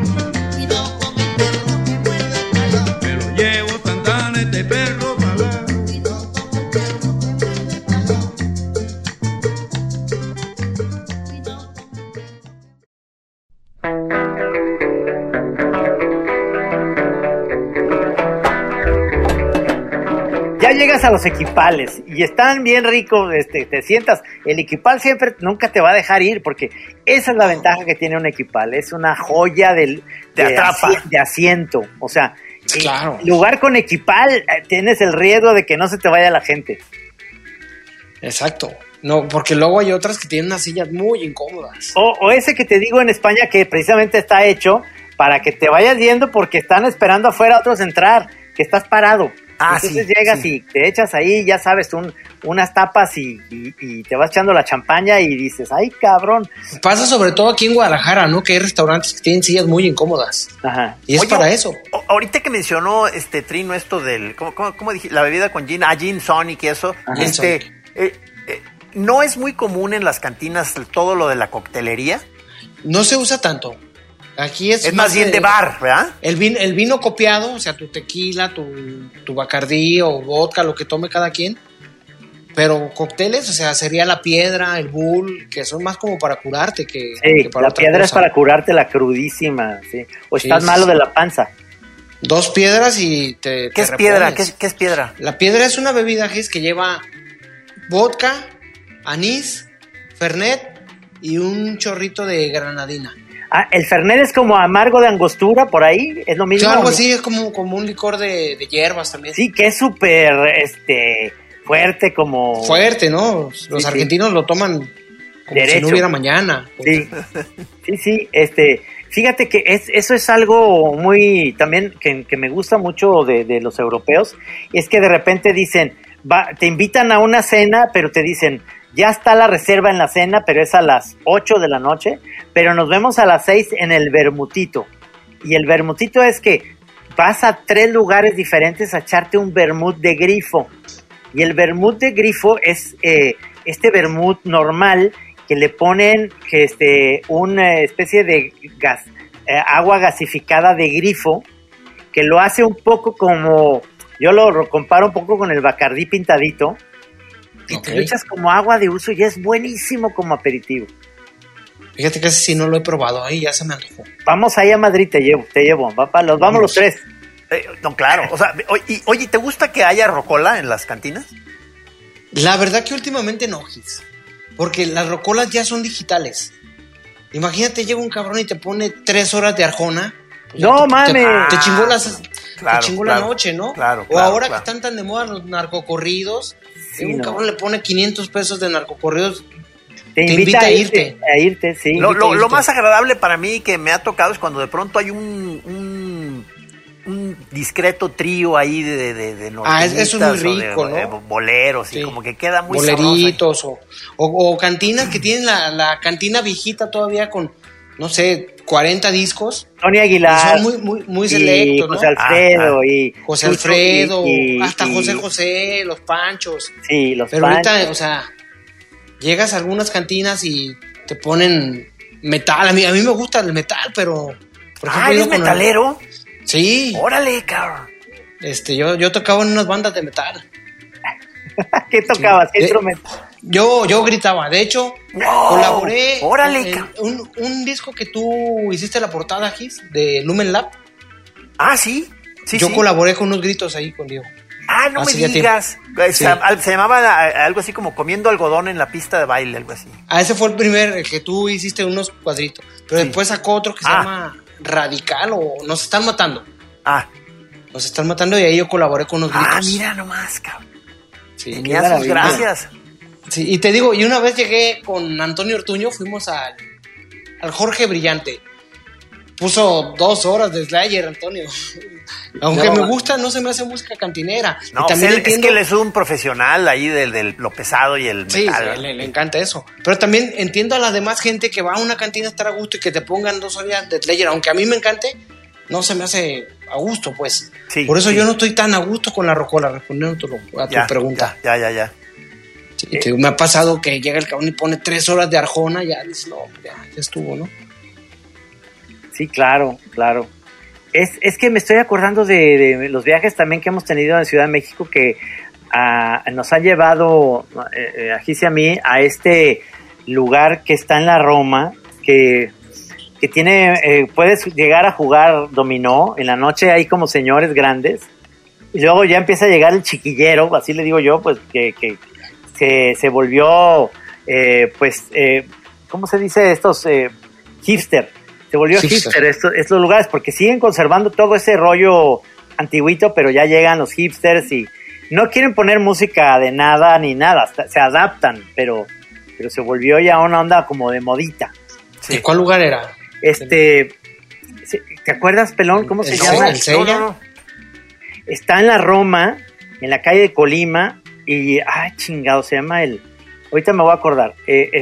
[SPEAKER 5] Me lo llevo tan este perro para allá.
[SPEAKER 2] Ya llegas a los equipales y están bien ricos, te sientas, el equipal nunca te va a dejar ir, porque esa es la ventaja que tiene un equipal, es una joya de asiento, o sea,
[SPEAKER 4] claro.
[SPEAKER 2] Lugar con equipal tienes el riesgo de que no se te vaya la gente.
[SPEAKER 4] Exacto, no, porque luego hay otras que tienen unas sillas muy incómodas.
[SPEAKER 2] O ese que te digo en España que precisamente está hecho para que te vayas yendo porque están esperando afuera a otros entrar, que estás parado. Entonces llegas y te echas ahí, ya sabes, unas tapas y te vas echando la champaña y dices, ¡ay, cabrón!
[SPEAKER 4] Pasa sobre todo aquí en Guadalajara, ¿no? Que hay restaurantes que tienen sillas muy incómodas.
[SPEAKER 2] Ajá.
[SPEAKER 4] Y es para eso.
[SPEAKER 3] Ahorita que mencionó Trino esto del, ¿cómo dije? La bebida con gin, gin tonic y eso. ¿No es muy común en las cantinas todo lo de la coctelería?
[SPEAKER 4] No se usa tanto. Aquí es
[SPEAKER 3] más bien de bar, ¿verdad?
[SPEAKER 4] El vino copiado, o sea, tu tequila, tu Bacardí o vodka, lo que tome cada quien. Pero cócteles, o sea, sería la piedra, el bull, que son más como para curarte que para
[SPEAKER 2] la piedra cosa. Es para curarte la crudísima, ¿sí? O estás malo de la panza.
[SPEAKER 4] 2 piedras y
[SPEAKER 3] ¿Qué es piedra? ¿Qué es piedra?
[SPEAKER 4] La piedra es una bebida que lleva vodka, anís, fernet y un chorrito de granadina.
[SPEAKER 2] El fernet es como amargo de angostura, por ahí, es lo mismo.
[SPEAKER 4] Sí, algo así, es como un licor de hierbas también.
[SPEAKER 2] Sí, que es súper fuerte, como...
[SPEAKER 4] Fuerte, ¿no? Los argentinos lo toman como derecho. Si no hubiera mañana.
[SPEAKER 2] Sí. Fíjate que eso es algo muy, también, que me gusta mucho de los europeos, es que de repente dicen, te invitan a una cena, pero te dicen... Ya está la reserva en la cena, pero es a las 8 de la noche, pero nos vemos a las 6 en el vermutito. Y el vermutito es que vas a 3 lugares diferentes a echarte un vermut de grifo. Y el vermut de grifo es este vermut normal que le ponen una especie de agua gasificada de grifo, que lo hace un poco como, yo lo comparo un poco con el Bacardí pintadito, y te lo echas como agua de uso y es buenísimo como aperitivo.
[SPEAKER 4] Fíjate que ese sí no lo he probado, ahí ya se me antojó.
[SPEAKER 2] Vamos ahí a Madrid, te llevo, papá, vamos los tres.
[SPEAKER 3] No, claro, o sea, oye, ¿te gusta que haya rocola en las cantinas?
[SPEAKER 4] La verdad que últimamente no, Gis, porque las rocolas ya son digitales. Imagínate, llega un cabrón y te pone 3 horas de Arjona. Pues
[SPEAKER 2] no mames.
[SPEAKER 4] Te chingó la
[SPEAKER 3] claro,
[SPEAKER 4] noche, ¿no?
[SPEAKER 3] Claro,
[SPEAKER 4] o ahora que están tan de moda los narcocorridos, un cabrón le pone 500 pesos de narcocorridos. Te invita a irte.
[SPEAKER 2] A irte, sí.
[SPEAKER 3] Lo más agradable para mí que me ha tocado es cuando de pronto hay un discreto trío ahí de
[SPEAKER 4] eso es muy rico,
[SPEAKER 3] de
[SPEAKER 4] ¿no?
[SPEAKER 3] Boleros, sí. Y como que queda muy
[SPEAKER 4] boleritos o cantinas que tienen la cantina viejita todavía con, no sé, 40 discos.
[SPEAKER 2] Tony Aguilar.
[SPEAKER 4] Y son muy selectos, ¿no?
[SPEAKER 2] José Alfredo
[SPEAKER 4] José Alfredo, hasta José, los Panchos.
[SPEAKER 2] Sí, los
[SPEAKER 4] Pero
[SPEAKER 2] Panchos.
[SPEAKER 4] ahorita, o sea, llegas a algunas cantinas y te ponen metal. A mí me gusta el metal, pero
[SPEAKER 3] por ejemplo, ¿eres metalero?
[SPEAKER 4] Sí.
[SPEAKER 3] Órale, cabrón.
[SPEAKER 4] Yo tocaba en unas bandas de metal.
[SPEAKER 2] ¿Qué tocabas? ¿Qué instrumento?
[SPEAKER 4] Yo gritaba. De hecho, colaboré
[SPEAKER 3] en
[SPEAKER 4] un disco que tú hiciste la portada, Gis, de Lumen Lab.
[SPEAKER 3] Ah, sí.
[SPEAKER 4] Yo colaboré con unos gritos ahí con Diego.
[SPEAKER 3] Ah, no me digas. Sí. Se llamaba algo así como comiendo algodón en la pista de baile, algo así.
[SPEAKER 4] Ese fue el primer que tú hiciste unos cuadritos. Pero después sacó otro que se llama Radical o Nos Están Matando. Nos Están Matando y ahí yo colaboré con unos gritos.
[SPEAKER 3] Mira nomás, cabrón.
[SPEAKER 4] Sí,
[SPEAKER 3] tenía sus gracias.
[SPEAKER 4] Sí, y te digo, y una vez llegué con Antonio Ortuño, fuimos al Jorge Brillante. Puso 2 horas de Slayer, Antonio. Aunque me gusta, no se me hace música cantinera.
[SPEAKER 3] No,
[SPEAKER 4] y también entiendo...
[SPEAKER 3] es que él es un profesional ahí de lo pesado y el metal.
[SPEAKER 4] Sí, le encanta eso. Pero también entiendo a la demás gente que va a una cantina a estar a gusto y que te pongan 2 horas de Slayer. Aunque a mí me encante, no se me hace a gusto, pues. Sí, por eso yo no estoy tan a gusto con la rocola, respondiendo a tu pregunta.
[SPEAKER 3] Ya.
[SPEAKER 4] Sí, me ha pasado que llega el cabrón y pone 3 horas de Arjona, ya dices, no, ya estuvo, ¿no?
[SPEAKER 2] Sí, claro. Es que me estoy acordando de los viajes también que hemos tenido en Ciudad de México que nos han llevado a Gis y a mí a este lugar que está en la Roma, que tiene, puedes llegar a jugar dominó, en la noche hay como señores grandes, y luego ya empieza a llegar el chiquillero, así le digo yo, pues que se volvió, ¿cómo se dice? Estos hipster. Se volvió hipster estos lugares, porque siguen conservando todo ese rollo antiguito, pero ya llegan los hipsters y no quieren poner música de nada ni nada, se adaptan, pero se volvió ya una onda como de modita.
[SPEAKER 4] Sí. ¿Cuál lugar era?
[SPEAKER 2] ¿Te acuerdas, Pelón? ¿Cómo se llama?
[SPEAKER 4] ¿El Sella?
[SPEAKER 2] No. Está en la Roma, en la calle de Colima, y chingado, se llama ahorita me voy a acordar,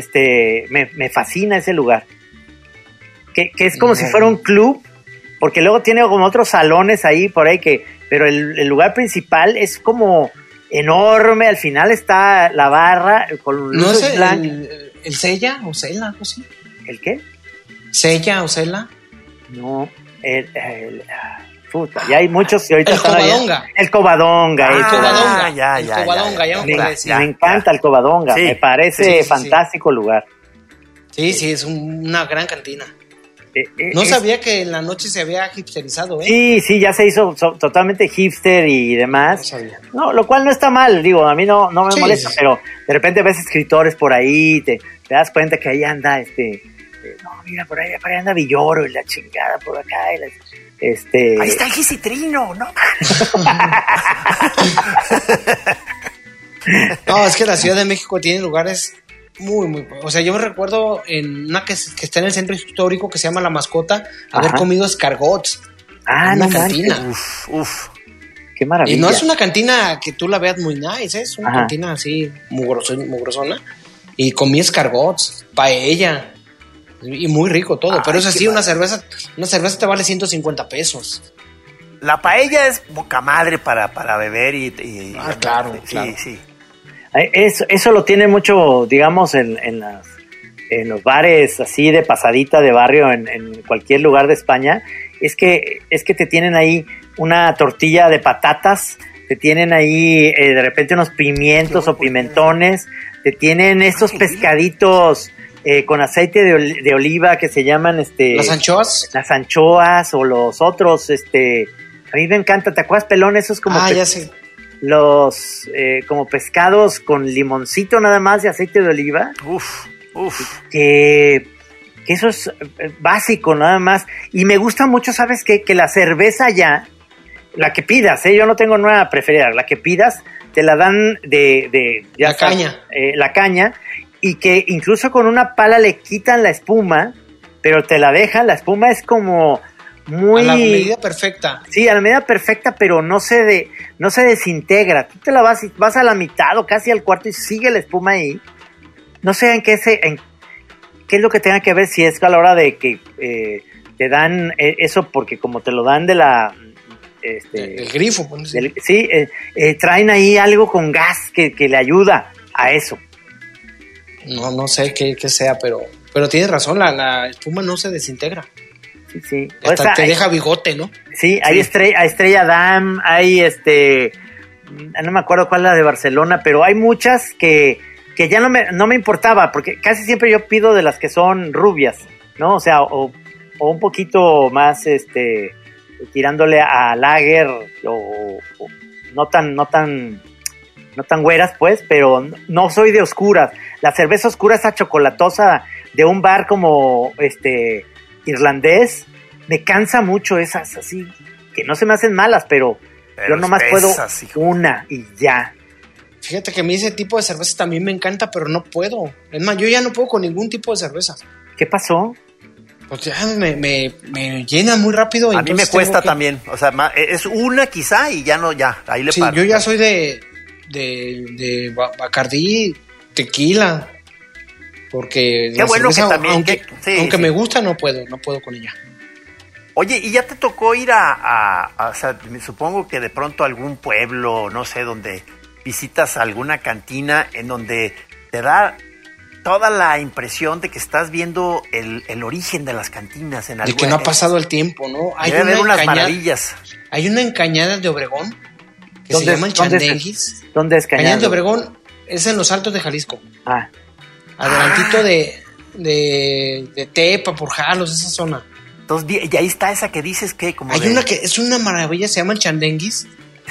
[SPEAKER 2] me fascina ese lugar. Que es como si fuera un club, porque luego tiene como otros salones ahí por ahí, pero el lugar principal es como enorme, al final está la barra con
[SPEAKER 4] ¿no es el Sella o Cela, algo así?
[SPEAKER 2] ¿El qué?
[SPEAKER 4] ¿Sella o Cela?
[SPEAKER 2] No, puta, ya hay muchos y ahorita
[SPEAKER 4] el Covadonga.
[SPEAKER 2] El Covadonga.
[SPEAKER 4] El Covadonga, ya
[SPEAKER 2] me encanta el Covadonga, me parece fantástico lugar.
[SPEAKER 4] Sí, es una gran cantina. No sabía que en la noche se había hipsterizado,
[SPEAKER 2] Sí, ya se hizo totalmente hipster y demás.
[SPEAKER 4] No sabía.
[SPEAKER 2] No, lo cual no está mal, digo, a mí no me molesta, pero de repente ves escritores por ahí, te das cuenta que ahí anda, no, mira, por ahí anda Villoro y la chingada por acá.
[SPEAKER 3] Ahí está el Gisitrino, ¿no?
[SPEAKER 4] No, es que la Ciudad de México tiene lugares muy, o sea, yo me recuerdo en una que está en el centro histórico que se llama La Mascota, haber comido escargots. En una cantina.
[SPEAKER 3] Uf.
[SPEAKER 2] Qué maravilla.
[SPEAKER 4] Y no es una cantina que tú la veas muy nice, es una cantina así mugrosona. Y comí escargots, paella. Y muy rico todo, pero eso sí, una cerveza te vale 150 pesos.
[SPEAKER 3] La paella es boca madre para beber y
[SPEAKER 4] claro.
[SPEAKER 3] Sí.
[SPEAKER 2] Eso lo tiene mucho, digamos, en los bares así de pasadita de barrio en cualquier lugar de España. Es que te tienen ahí una tortilla de patatas te tienen ahí de repente unos pimientos o pimentones, te tienen estos pescaditos con aceite de oliva que se llaman
[SPEAKER 4] ¿las anchoas?
[SPEAKER 2] Las anchoas o los otros, a mí me encanta, ¿te acuerdas, pelón? Esos como
[SPEAKER 4] ya sé.
[SPEAKER 2] Los como pescados con limoncito nada más de aceite de oliva.
[SPEAKER 3] Uf.
[SPEAKER 2] Que eso es básico nada más. Y me gusta mucho, ¿sabes qué? Que la cerveza ya, la que pidas, yo no tengo nada preferida, la que pidas te la dan de
[SPEAKER 4] la caña.
[SPEAKER 2] La caña, y que incluso con una pala le quitan la espuma, pero te la dejan, la espuma es como muy...
[SPEAKER 4] A la medida perfecta.
[SPEAKER 2] Sí, a la medida perfecta, pero no se desintegra. Tú te la vas a la mitad o casi al cuarto y sigue la espuma ahí. No sé en qué es lo que tenga que ver, si es a la hora de que te dan eso, porque como te lo dan de la...
[SPEAKER 4] el grifo. Pues,
[SPEAKER 2] sí, traen ahí algo con gas que le ayuda a eso.
[SPEAKER 4] No sé qué sea, pero tienes razón, la espuma no se desintegra.
[SPEAKER 2] Sí.
[SPEAKER 4] Hasta te deja bigote, ¿no?
[SPEAKER 2] Sí, hay Estrella Damm, hay no me acuerdo cuál es la de Barcelona, pero hay muchas que ya no me importaba, porque casi siempre yo pido de las que son rubias, ¿no? O sea, o un poquito más, tirándole a lager, o no tan güeras, pues, pero no soy de oscuras. La cerveza oscura, esa chocolatosa de un bar como, irlandés, me cansa mucho esas así, que no se me hacen malas, pero yo nomás puedo una y ya.
[SPEAKER 4] Fíjate que a mí ese tipo de cerveza también me encanta, pero no puedo. Es más, yo ya no puedo con ningún tipo de cerveza.
[SPEAKER 2] ¿Qué pasó?
[SPEAKER 4] Pues ya me llena muy rápido.
[SPEAKER 3] A mí me cuesta también. O sea, es una quizá y ya ahí le paro.
[SPEAKER 4] Yo ya soy de Bacardí, tequila. Porque
[SPEAKER 3] qué bueno cerveza, que también...
[SPEAKER 4] aunque me gusta, no puedo con ella.
[SPEAKER 3] Oye, ¿y ya te tocó ir o sea, me supongo que de pronto algún pueblo, no sé, donde visitas alguna cantina en donde te da toda la impresión de que estás viendo el origen de las cantinas? De
[SPEAKER 4] que no ha pasado el tiempo, ¿no?
[SPEAKER 3] Hay unas maravillas.
[SPEAKER 4] Hay una en Cañadas de Obregón que se llama el Chandenguis.
[SPEAKER 2] ¿Dónde es Cañadas
[SPEAKER 4] de Obregón? Es en los Altos de Jalisco. Adelantito de Tepa, por Jalos, esa zona.
[SPEAKER 3] Entonces, y ahí está esa que dices que como
[SPEAKER 4] hay una que es una maravilla, se llama el Chandenguis.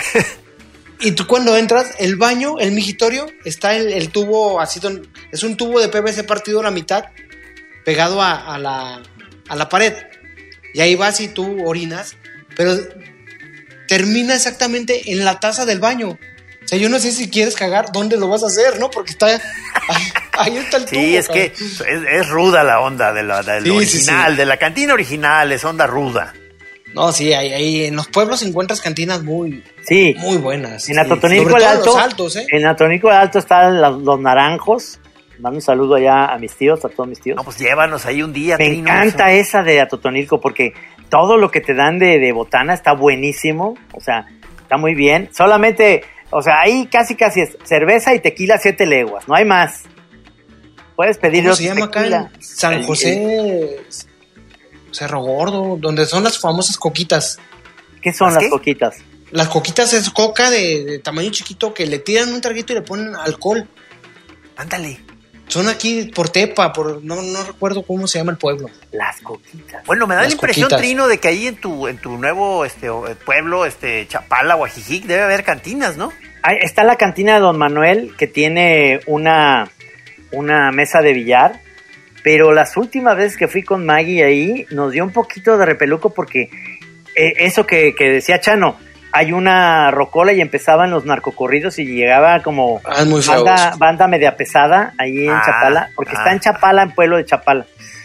[SPEAKER 4] Y tú cuando entras, el baño, el migitorio, está el tubo así, es un tubo de PVC partido a la mitad, pegado a la pared. Y ahí vas y tú orinas, pero termina exactamente en la taza del baño. O sea, yo no sé si quieres cagar, ¿dónde lo vas a hacer, no? Porque está ahí está el tubo.
[SPEAKER 3] Sí, es que es ruda la onda del original, de la cantina original, es onda ruda.
[SPEAKER 4] No, sí, ahí en los pueblos encuentras cantinas muy buenas.
[SPEAKER 2] En Atotonilco el Alto, en Atotonilco el Alto están los naranjos. Mando un saludo allá a mis tíos, a todos mis tíos.
[SPEAKER 3] No, pues llévanos ahí un día.
[SPEAKER 2] Me encanta esa de Atotonilco porque todo lo que te dan de botana está buenísimo, o sea, está muy bien. Solamente, o sea, ahí casi es cerveza y tequila 7 leguas, no hay más. Puedes pedir
[SPEAKER 4] ¿cómo se llama acá en San José? Cerro Gordo, donde son las famosas coquitas.
[SPEAKER 2] ¿Qué son las coquitas?
[SPEAKER 4] Las coquitas es coca de tamaño chiquito que le tiran un traguito y le ponen alcohol.
[SPEAKER 3] Ándale.
[SPEAKER 4] Son aquí por Tepa, no recuerdo cómo se llama el pueblo.
[SPEAKER 2] Las coquitas.
[SPEAKER 3] Bueno, me da la impresión, Trino, de que ahí en tu nuevo pueblo, Chapala o Ajijic, debe haber cantinas, ¿no?
[SPEAKER 2] Ahí está la cantina de Don Manuel, que tiene una mesa de billar. Pero las últimas veces que fui con Maggie ahí, nos dio un poquito de repeluco porque eso que decía Chano, hay una rocola y empezaban los narcocorridos y llegaba como banda media pesada ahí en Chapala, porque está en Chapala, en pueblo de Chapala.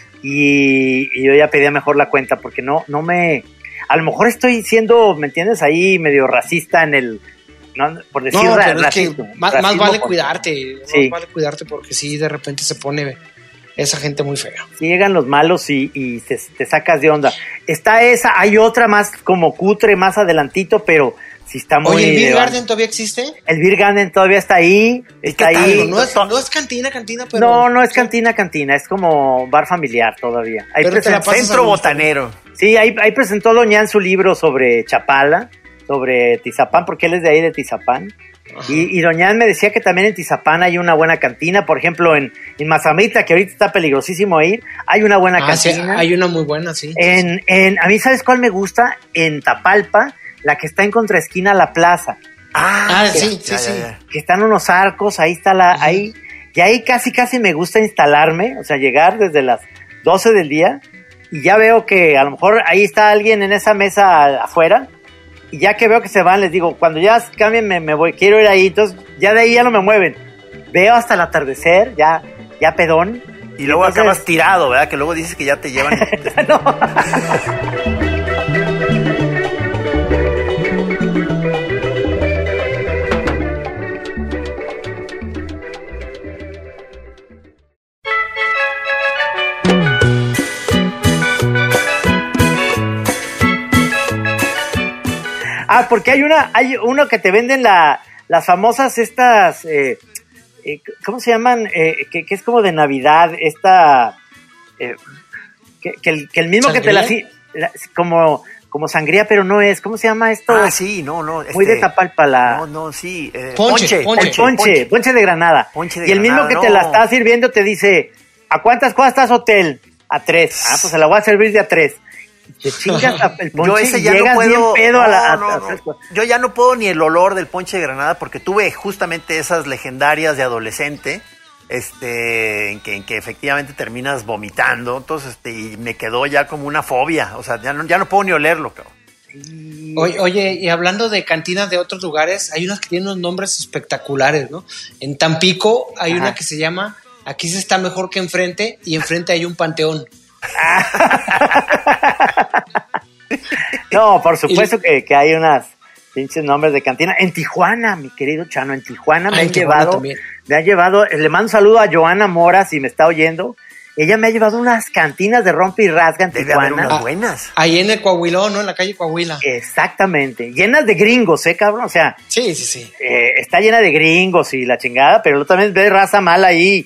[SPEAKER 2] Y yo ya pedía mejor la cuenta porque no me... A lo mejor estoy siendo, ¿me entiendes? Ahí medio racista en el... No, por decir racismo.
[SPEAKER 4] Más vale cuidarte. Sí. Más vale cuidarte porque sí, de repente se pone... esa gente muy fea.
[SPEAKER 2] Sí, llegan los malos y te sacas de onda. Está esa, hay otra más como cutre, más adelantito, pero sí está muy...
[SPEAKER 4] Oye, ¿el Beer Garden todavía existe?
[SPEAKER 2] El Beer Garden todavía está ahí. Está ahí.
[SPEAKER 4] No es cantina, pero...
[SPEAKER 2] No es cantina, es como bar familiar todavía.
[SPEAKER 3] Pero centro botanero.
[SPEAKER 2] Sí, ahí presentó Doña en su libro sobre Chapala, sobre Tizapán, porque él es de ahí de Tizapán. Y doña Ann me decía que también en Tizapán hay una buena cantina, por ejemplo en Mazamita, que ahorita está peligrosísimo ir, hay una buena cantina.
[SPEAKER 4] Sí, hay una muy buena, sí.
[SPEAKER 2] A mí, ¿sabes cuál me gusta? En Tapalpa, la que está en contraesquina la plaza.
[SPEAKER 4] Sí.
[SPEAKER 2] Que están unos arcos, ahí está ahí, y ahí casi me gusta instalarme, o sea, llegar desde las 12 del día, y ya veo que a lo mejor ahí está alguien en esa mesa afuera, y ya que veo que se van, les digo, cuando ya cambien me voy, quiero ir ahí, entonces ya de ahí ya no me mueven. Veo hasta el atardecer, ya pedón.
[SPEAKER 3] Y luego entonces acabas tirado, ¿verdad? Que luego dices que ya te llevan.
[SPEAKER 2] No. Porque hay uno que te venden las famosas estas, ¿cómo se llaman? Que es como de Navidad, que el mismo ¿sangría? Que te la como sangría, pero no es, ¿cómo se llama esto?
[SPEAKER 3] Sí, no.
[SPEAKER 2] Muy de Tapalpa
[SPEAKER 3] sí.
[SPEAKER 2] Ponche de Granada. Y el mismo que te la está sirviendo te dice, ¿a cuántas cosas estás hotel? A 3. Pues se la voy a servir de a 3. Te chingas el ponche. Yo ese ya no puedo.
[SPEAKER 3] Yo ya no puedo ni el olor del ponche de Granada porque tuve justamente esas legendarias de adolescente, en que efectivamente terminas vomitando, entonces y me quedó ya como una fobia, o sea, ya no puedo ni olerlo, cabrón.
[SPEAKER 4] Oye, y hablando de cantinas de otros lugares, hay unas que tienen unos nombres espectaculares, ¿no? En Tampico hay una que se llama Aquí se está mejor que enfrente, y enfrente hay un panteón.
[SPEAKER 2] No, por supuesto que hay unas pinches nombres de cantina. En Tijuana, mi querido Chano, en Tijuana me han llevado, le mando un saludo a Joana Mora si me está oyendo. Ella me ha llevado unas cantinas de rompe y rasga en Tijuana.
[SPEAKER 3] Debe haber unas buenas.
[SPEAKER 4] Ahí en el Coahuilón, ¿no? En la calle Coahuila.
[SPEAKER 2] Exactamente. Llenas de gringos, cabrón. O sea.
[SPEAKER 4] Sí.
[SPEAKER 2] Está llena de gringos y la chingada, pero también ves raza mala ahí.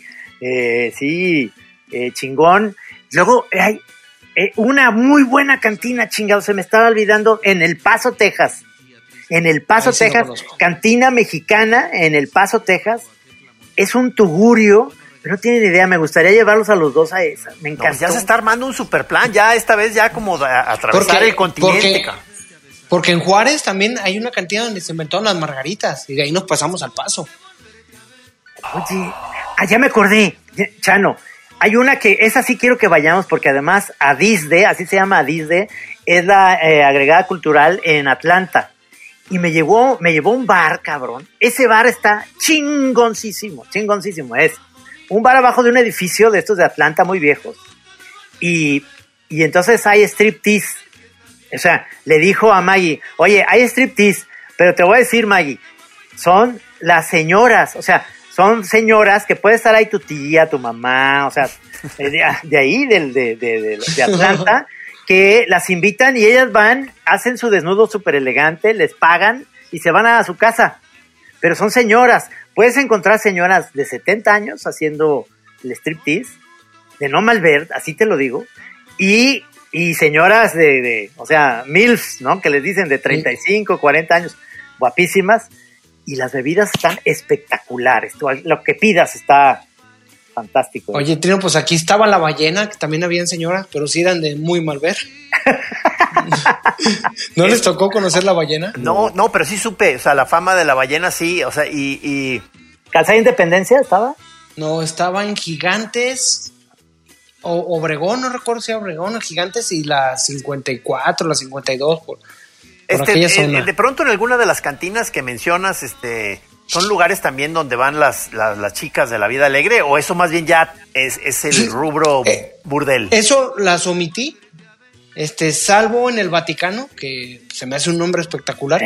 [SPEAKER 2] Chingón. Luego hay una muy buena cantina, chingado, se me estaba olvidando, en El Paso, Texas. En El Paso, Texas, cantina mexicana en El Paso, Texas. Es un tugurio, pero no tienen idea, me gustaría llevarlos a los dos a esa. Me encantó.
[SPEAKER 3] Ya se está armando un super plan, ya esta vez ya como atravesar el continente.
[SPEAKER 4] Porque en Juárez también hay una cantina donde se inventaron las margaritas y de ahí nos pasamos al Paso.
[SPEAKER 2] Oye, ya me acordé, Chano. Hay una que, esa sí quiero que vayamos porque además Adisde, así se llama Adisde, es la agregada cultural en Atlanta. Y me llevó a un bar, cabrón. Ese bar está chingoncísimo. Es un bar abajo de un edificio de estos de Atlanta muy viejos. Y entonces hay striptease. O sea, le dijo a Maggie, oye, hay striptease, pero te voy a decir, Maggie, son las señoras, o sea, son señoras que puede estar ahí tu tía, tu mamá, o sea, de ahí, de Atlanta, que las invitan y ellas van, hacen su desnudo súper elegante, les pagan y se van a su casa. Pero son señoras. Puedes encontrar señoras de 70 años haciendo el striptease, de no mal ver, así te lo digo, y señoras o sea, MILFs, ¿no? Que les dicen de 35, 40 años, guapísimas. Y las bebidas están espectaculares. Lo que pidas está fantástico.
[SPEAKER 4] Oye, Trino, pues aquí estaba la ballena, que también habían señoras, pero sí eran de muy mal ver. ¿No les tocó conocer la ballena?
[SPEAKER 3] No, pero sí supe, o sea, la fama de la ballena sí, o sea, y...
[SPEAKER 2] ¿Calzada Independencia estaba?
[SPEAKER 4] No, estaba en Gigantes, o Obregón, no recuerdo si era Obregón o Gigantes, y la 54, la 52, por aquella zona.
[SPEAKER 3] De pronto en alguna de las cantinas que mencionas, ¿son lugares también donde van las chicas de la vida alegre? ¿O eso más bien ya es el rubro burdel?
[SPEAKER 4] Eso las omití, salvo en el Vaticano, que se me hace un nombre espectacular.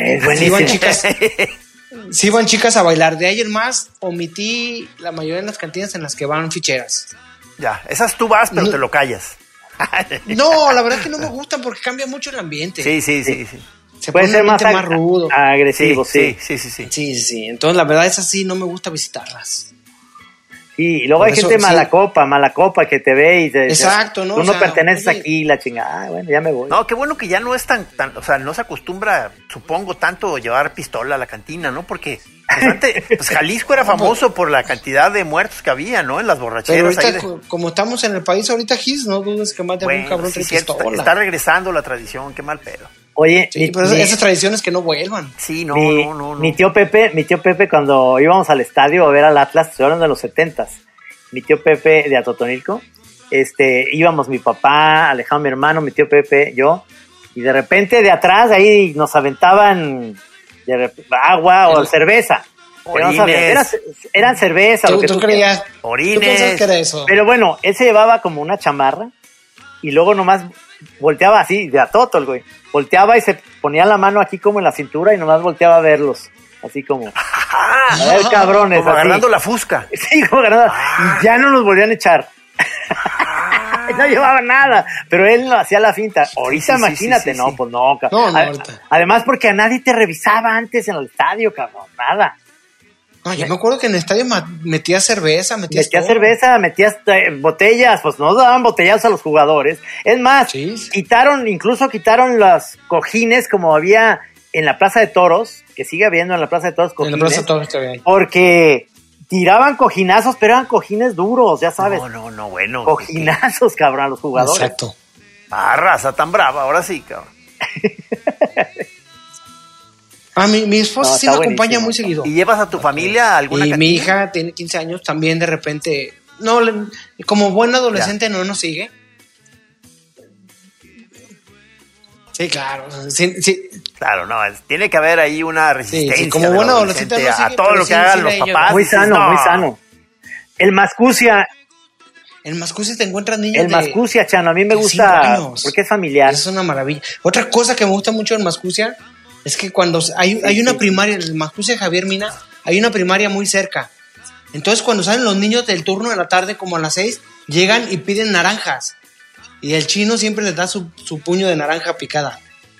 [SPEAKER 4] Sí van chicas a bailar. De ahí en más, omití la mayoría de las cantinas en las que van ficheras.
[SPEAKER 3] Ya, esas tú vas, pero te lo callas.
[SPEAKER 4] No, la verdad es que no me gustan porque cambia mucho el ambiente.
[SPEAKER 3] Sí.
[SPEAKER 2] Se puede ser más
[SPEAKER 4] rudo.
[SPEAKER 2] Agresivo, sí.
[SPEAKER 4] Sí. Entonces, la verdad es así, no me gusta visitarlas.
[SPEAKER 2] Sí, y luego
[SPEAKER 4] Por
[SPEAKER 2] hay
[SPEAKER 4] eso,
[SPEAKER 2] gente
[SPEAKER 4] sí.
[SPEAKER 2] mala copa que te ve y te dice,
[SPEAKER 4] Exacto, ¿no?
[SPEAKER 2] tú
[SPEAKER 4] O
[SPEAKER 2] no
[SPEAKER 4] sea,
[SPEAKER 2] perteneces
[SPEAKER 4] oye,
[SPEAKER 2] aquí, la chingada. Bueno, ya me voy.
[SPEAKER 3] No, qué bueno que ya no es tan, o sea, no se acostumbra, supongo, tanto llevar pistola a la cantina, ¿no? Porque pues, antes, pues Jalisco era famoso por la cantidad de muertos que había, ¿no? En las
[SPEAKER 4] pero
[SPEAKER 3] borracheras.
[SPEAKER 4] ahorita,
[SPEAKER 3] Ahí
[SPEAKER 4] como estamos en el país ahorita, Gis, no dudes que más de algún
[SPEAKER 3] bueno,
[SPEAKER 4] cabrón
[SPEAKER 3] sí,
[SPEAKER 4] trae
[SPEAKER 3] cierto,
[SPEAKER 4] pistola.
[SPEAKER 3] está regresando la tradición, qué mal pedo.
[SPEAKER 2] Oye,
[SPEAKER 4] Sí, pero esas tradiciones que no vuelvan.
[SPEAKER 3] Sí, no,
[SPEAKER 2] mi,
[SPEAKER 3] no.
[SPEAKER 2] mi tío Pepe, cuando íbamos al estadio a ver al Atlas, estoy hablando de los 70s, mi tío Pepe de Atotonilco, íbamos mi papá, Alejandro, mi hermano, mi tío Pepe, yo, y de repente de atrás ahí nos aventaban agua o cerveza. Pero no sabía, eran cerveza.
[SPEAKER 4] ¿Tú creías?
[SPEAKER 3] Orines.
[SPEAKER 4] ¿Tú pensabas que era eso?
[SPEAKER 2] Pero bueno, él se llevaba como una chamarra y luego nomás volteaba así, de a toto el güey. Volteaba y se ponía la mano aquí como en la cintura y nomás volteaba a verlos. Así como, a ver, cabrones.
[SPEAKER 3] Como
[SPEAKER 2] así.
[SPEAKER 3] agarrando la fusca.
[SPEAKER 2] Sí, como agarrando. Y ya no nos volvían a echar. No llevaba nada, pero él no hacía la finta. Ahorita
[SPEAKER 3] Sí,
[SPEAKER 2] imagínate,
[SPEAKER 3] sí,
[SPEAKER 2] no,
[SPEAKER 3] sí.
[SPEAKER 2] pues no, cabrón.
[SPEAKER 4] No, ahorita.
[SPEAKER 2] Además, porque a nadie te revisaba antes en el estadio, cabrón, nada.
[SPEAKER 4] No, yo me acuerdo que en el estadio metías cerveza, metías
[SPEAKER 2] cerveza, metías botellas, pues no daban botellas a los jugadores. Es más,
[SPEAKER 4] Sí.
[SPEAKER 2] quitaron los cojines como había en la Plaza de Toros, que sigue habiendo en la Plaza de Toros
[SPEAKER 4] En
[SPEAKER 2] cojines.
[SPEAKER 4] la plaza todo está bien.
[SPEAKER 2] Porque tiraban cojinazos, pero eran cojines duros, ya sabes.
[SPEAKER 3] No, bueno.
[SPEAKER 2] Cojinazos, cabrón, a los jugadores.
[SPEAKER 4] Exacto.
[SPEAKER 3] Raza tan brava, ahora sí, cabrón.
[SPEAKER 4] Mi esposa
[SPEAKER 2] No,
[SPEAKER 4] sí
[SPEAKER 2] está
[SPEAKER 4] me acompaña
[SPEAKER 2] buenísimo.
[SPEAKER 4] muy seguido.
[SPEAKER 3] ¿Y llevas a tu familia a alguna
[SPEAKER 4] Y
[SPEAKER 3] cantina?
[SPEAKER 4] mi hija tiene 15 años, también de repente, como buen adolescente no nos sigue. Sí, claro. Sí,
[SPEAKER 3] Claro, no, tiene que haber ahí una resistencia.
[SPEAKER 4] Sí, como
[SPEAKER 3] del
[SPEAKER 4] buen adolescente no
[SPEAKER 3] a
[SPEAKER 4] sigue,
[SPEAKER 3] todo
[SPEAKER 4] pero
[SPEAKER 3] lo que
[SPEAKER 4] sí,
[SPEAKER 3] hagan
[SPEAKER 4] sí
[SPEAKER 3] los
[SPEAKER 4] le lleva.
[SPEAKER 3] papás.
[SPEAKER 2] Muy
[SPEAKER 3] dices,
[SPEAKER 2] sano,
[SPEAKER 3] no.
[SPEAKER 2] muy sano. El Mascucia,
[SPEAKER 4] en Mascucia te encuentras niños
[SPEAKER 2] Chano, a mí me
[SPEAKER 4] de 5
[SPEAKER 2] gusta
[SPEAKER 4] años.
[SPEAKER 2] porque es familiar.
[SPEAKER 4] Es una maravilla. Otra cosa que me gusta mucho en Mascucia es que cuando hay una primaria, en Mascucia Javier Mina, hay una primaria muy cerca. Entonces cuando salen los niños del turno de la tarde, como a las 6, llegan y piden naranjas. Y el chino siempre les da su puño de naranja picada.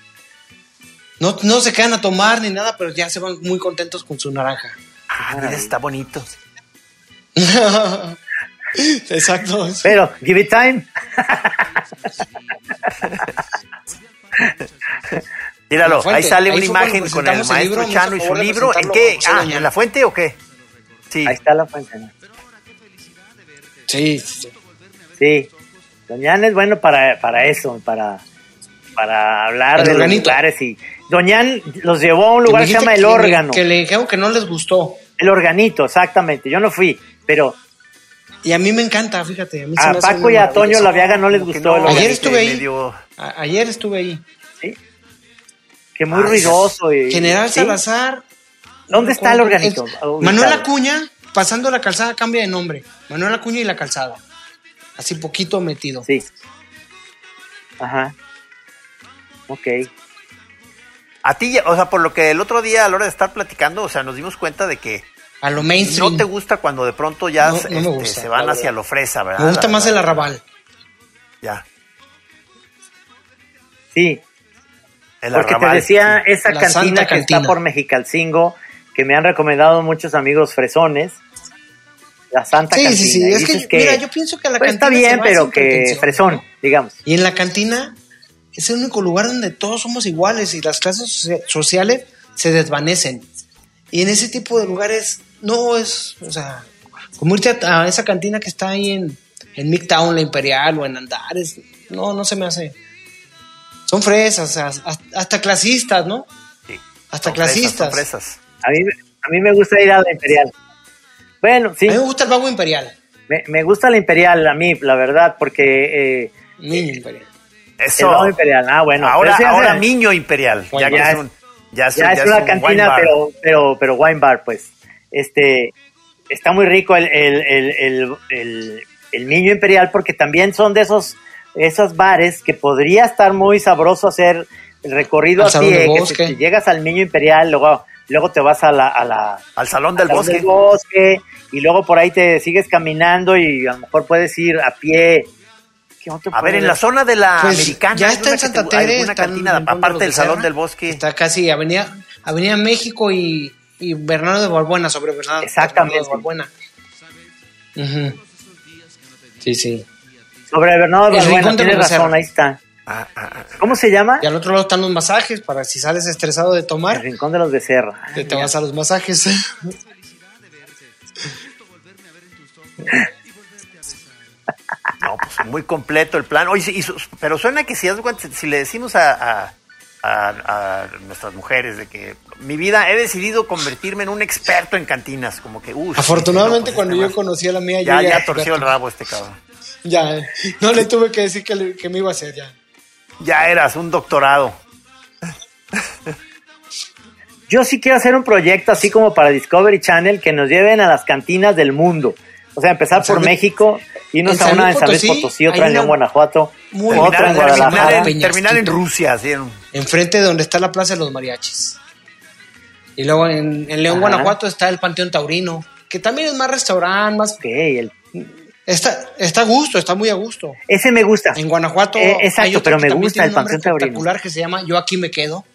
[SPEAKER 4] No se quedan a tomar ni nada, pero ya se van muy contentos con su naranja.
[SPEAKER 3] Mira, está bonito.
[SPEAKER 4] Exacto.
[SPEAKER 2] Pero, give it time.
[SPEAKER 3] Míralo,
[SPEAKER 4] La fuente.
[SPEAKER 3] ahí sale
[SPEAKER 4] Ahí
[SPEAKER 3] una
[SPEAKER 4] fue cuando
[SPEAKER 3] imagen con el
[SPEAKER 4] presentamos el
[SPEAKER 3] maestro
[SPEAKER 4] libro,
[SPEAKER 3] Chano y
[SPEAKER 4] nos
[SPEAKER 3] su
[SPEAKER 4] hizo favor de
[SPEAKER 3] libro. ¿En
[SPEAKER 4] presentarlo
[SPEAKER 3] qué?
[SPEAKER 4] con José Doñana.
[SPEAKER 3] ¿En la fuente o qué? Sí.
[SPEAKER 2] Ahí está la fuente, ¿no?
[SPEAKER 4] Sí.
[SPEAKER 2] Sí. Doñán es bueno para eso, para hablar
[SPEAKER 4] El
[SPEAKER 2] de
[SPEAKER 4] organito.
[SPEAKER 2] los lugares. Y Doñán los llevó a un lugar que se llama El Órgano.
[SPEAKER 4] Que le dijeron que no les gustó.
[SPEAKER 2] El Organito, exactamente. Yo no fui, pero
[SPEAKER 4] Y a mí me encanta, fíjate. A, mí se
[SPEAKER 2] a
[SPEAKER 4] me hace
[SPEAKER 2] Paco
[SPEAKER 4] una
[SPEAKER 2] y a
[SPEAKER 4] maravilla
[SPEAKER 2] Toño
[SPEAKER 4] eso.
[SPEAKER 2] Laviaga no les
[SPEAKER 3] Como que
[SPEAKER 2] gustó El
[SPEAKER 3] no,
[SPEAKER 4] Ayer
[SPEAKER 2] Organito.
[SPEAKER 4] estuve ahí.
[SPEAKER 3] medio-
[SPEAKER 4] Ayer estuve ahí.
[SPEAKER 2] ¿Sí? Que muy ruidoso.
[SPEAKER 4] General
[SPEAKER 2] ¿sí?
[SPEAKER 4] Salazar.
[SPEAKER 2] ¿Dónde está El Organito?
[SPEAKER 4] Manuel Acuña, pasando la calzada, cambia de nombre. Manuel Acuña y la calzada. Así poquito metido.
[SPEAKER 2] Sí. Ajá. Ok.
[SPEAKER 3] A ti, o sea, por lo que el otro día a la hora de estar platicando, o sea, nos dimos cuenta de que
[SPEAKER 4] A lo mainstream.
[SPEAKER 3] no te gusta cuando de pronto ya
[SPEAKER 4] No me gusta,
[SPEAKER 3] se van
[SPEAKER 4] la
[SPEAKER 3] hacia
[SPEAKER 4] verdad.
[SPEAKER 3] lo fresa, ¿verdad?
[SPEAKER 4] Me gusta más el
[SPEAKER 3] La-
[SPEAKER 4] arrabal.
[SPEAKER 3] Ya.
[SPEAKER 2] Sí.
[SPEAKER 3] El
[SPEAKER 2] Porque
[SPEAKER 3] arrabal,
[SPEAKER 2] te decía
[SPEAKER 3] sí.
[SPEAKER 2] esa
[SPEAKER 4] La
[SPEAKER 2] cantina
[SPEAKER 4] Santa
[SPEAKER 2] que
[SPEAKER 4] Cantina.
[SPEAKER 2] está por Mexicalcingo, que me han recomendado muchos amigos fresones. La Santa
[SPEAKER 4] Sí,
[SPEAKER 2] Cantina.
[SPEAKER 4] sí, sí.
[SPEAKER 2] Y
[SPEAKER 4] Es que,
[SPEAKER 2] dices
[SPEAKER 4] mira, yo pienso que la
[SPEAKER 2] pues
[SPEAKER 4] cantina
[SPEAKER 2] está
[SPEAKER 4] se
[SPEAKER 2] bien,
[SPEAKER 4] va
[SPEAKER 2] pero
[SPEAKER 4] sin
[SPEAKER 2] que
[SPEAKER 4] pretensión,
[SPEAKER 2] fresón,
[SPEAKER 4] ¿no?
[SPEAKER 2] digamos.
[SPEAKER 4] Y en la cantina es el único lugar donde todos somos iguales y las clases sociales se desvanecen. Y en ese tipo de lugares no es, o sea, como irte a esa cantina que está ahí en Midtown, la Imperial o en Andares, no se me hace. Son fresas, o sea, hasta clasistas, ¿no?
[SPEAKER 3] Sí.
[SPEAKER 4] Hasta
[SPEAKER 3] Son
[SPEAKER 4] clasistas.
[SPEAKER 3] fresas.
[SPEAKER 2] A mí me gusta ir a la Imperial. Bueno, sí,
[SPEAKER 4] A mí me gusta el Vago Imperial.
[SPEAKER 2] me gusta la Imperial a mí, la verdad, porque
[SPEAKER 4] Niño Imperial.
[SPEAKER 3] Eso.
[SPEAKER 2] el Vago Imperial, bueno.
[SPEAKER 3] ahora
[SPEAKER 2] pero sí,
[SPEAKER 3] ahora
[SPEAKER 2] o sea,
[SPEAKER 3] Miño Imperial.
[SPEAKER 4] Bueno,
[SPEAKER 3] Ya que
[SPEAKER 2] ya
[SPEAKER 3] es un... Ya
[SPEAKER 2] ya es
[SPEAKER 3] un
[SPEAKER 2] una
[SPEAKER 3] wine
[SPEAKER 2] cantina,
[SPEAKER 3] bar.
[SPEAKER 2] pero wine bar, pues. Está muy rico el Niño Imperial, porque también son de esos bares que podría estar muy sabroso hacer el recorrido
[SPEAKER 4] Al
[SPEAKER 2] a
[SPEAKER 4] Salón
[SPEAKER 2] pie,
[SPEAKER 4] del
[SPEAKER 2] que
[SPEAKER 4] Bosque.
[SPEAKER 2] si llegas al Niño Imperial, luego te vas
[SPEAKER 3] Al Salón del
[SPEAKER 2] al
[SPEAKER 3] Bosque.
[SPEAKER 2] bosque, y luego por ahí te sigues caminando y a lo mejor puedes ir a pie. ¿Qué otro
[SPEAKER 3] A ver,
[SPEAKER 2] puede
[SPEAKER 3] en la
[SPEAKER 2] haber?
[SPEAKER 3] zona de la
[SPEAKER 4] Pues,
[SPEAKER 3] Americana.
[SPEAKER 4] ya
[SPEAKER 3] ¿hay
[SPEAKER 4] está en
[SPEAKER 3] una
[SPEAKER 4] Santa
[SPEAKER 3] que
[SPEAKER 4] Tere,
[SPEAKER 3] alguna
[SPEAKER 4] está en
[SPEAKER 3] cantina,
[SPEAKER 4] Rincón de
[SPEAKER 3] aparte
[SPEAKER 4] los
[SPEAKER 3] del Salón
[SPEAKER 4] Becerra,
[SPEAKER 3] del Bosque.
[SPEAKER 4] Está casi Avenida México y Bernardo de Balbuena, sobre Bernardo
[SPEAKER 2] Exactamente.
[SPEAKER 4] de Balbuena. Uh-huh. Sí, sí.
[SPEAKER 2] Sobre Bernardo Balbuena, tienes razón, ahí está. ¿Cómo se llama?
[SPEAKER 4] Y al otro lado están los masajes, para si sales estresado de tomar.
[SPEAKER 2] El Rincón de los Becerra.
[SPEAKER 4] Te vas a los masajes.
[SPEAKER 3] No, pues muy completo el plan. Oye, pero suena que si le decimos a nuestras mujeres de que mi vida he decidido convertirme en un experto en cantinas, como que
[SPEAKER 4] afortunadamente
[SPEAKER 3] no, pues
[SPEAKER 4] cuando yo conocí a la mía
[SPEAKER 3] ya torció el rabo este cabrón.
[SPEAKER 4] Ya, no le tuve que decir que me iba a hacer ya.
[SPEAKER 3] Ya eras un doctorado.
[SPEAKER 2] Yo sí quiero hacer un proyecto así como para Discovery Channel que nos lleven a las cantinas del mundo. O sea, empezar por México, irnos a una en San Luis Potosí, otra en León, Guanajuato, otra en Guadalajara.
[SPEAKER 3] Terminar en Rusia, ¿sí?
[SPEAKER 4] Enfrente de donde está la Plaza de los Mariachis. Y luego en León, Guanajuato está el Panteón Taurino, que también es más restaurante, más...
[SPEAKER 2] Okay,
[SPEAKER 4] Está a gusto, está muy a gusto.
[SPEAKER 2] Ese me gusta.
[SPEAKER 4] En Guanajuato
[SPEAKER 2] exacto,
[SPEAKER 4] hay otro
[SPEAKER 2] pero me
[SPEAKER 4] que
[SPEAKER 2] gusta el Panteón Taurino.
[SPEAKER 4] Espectacular que se llama Yo Aquí Me Quedo.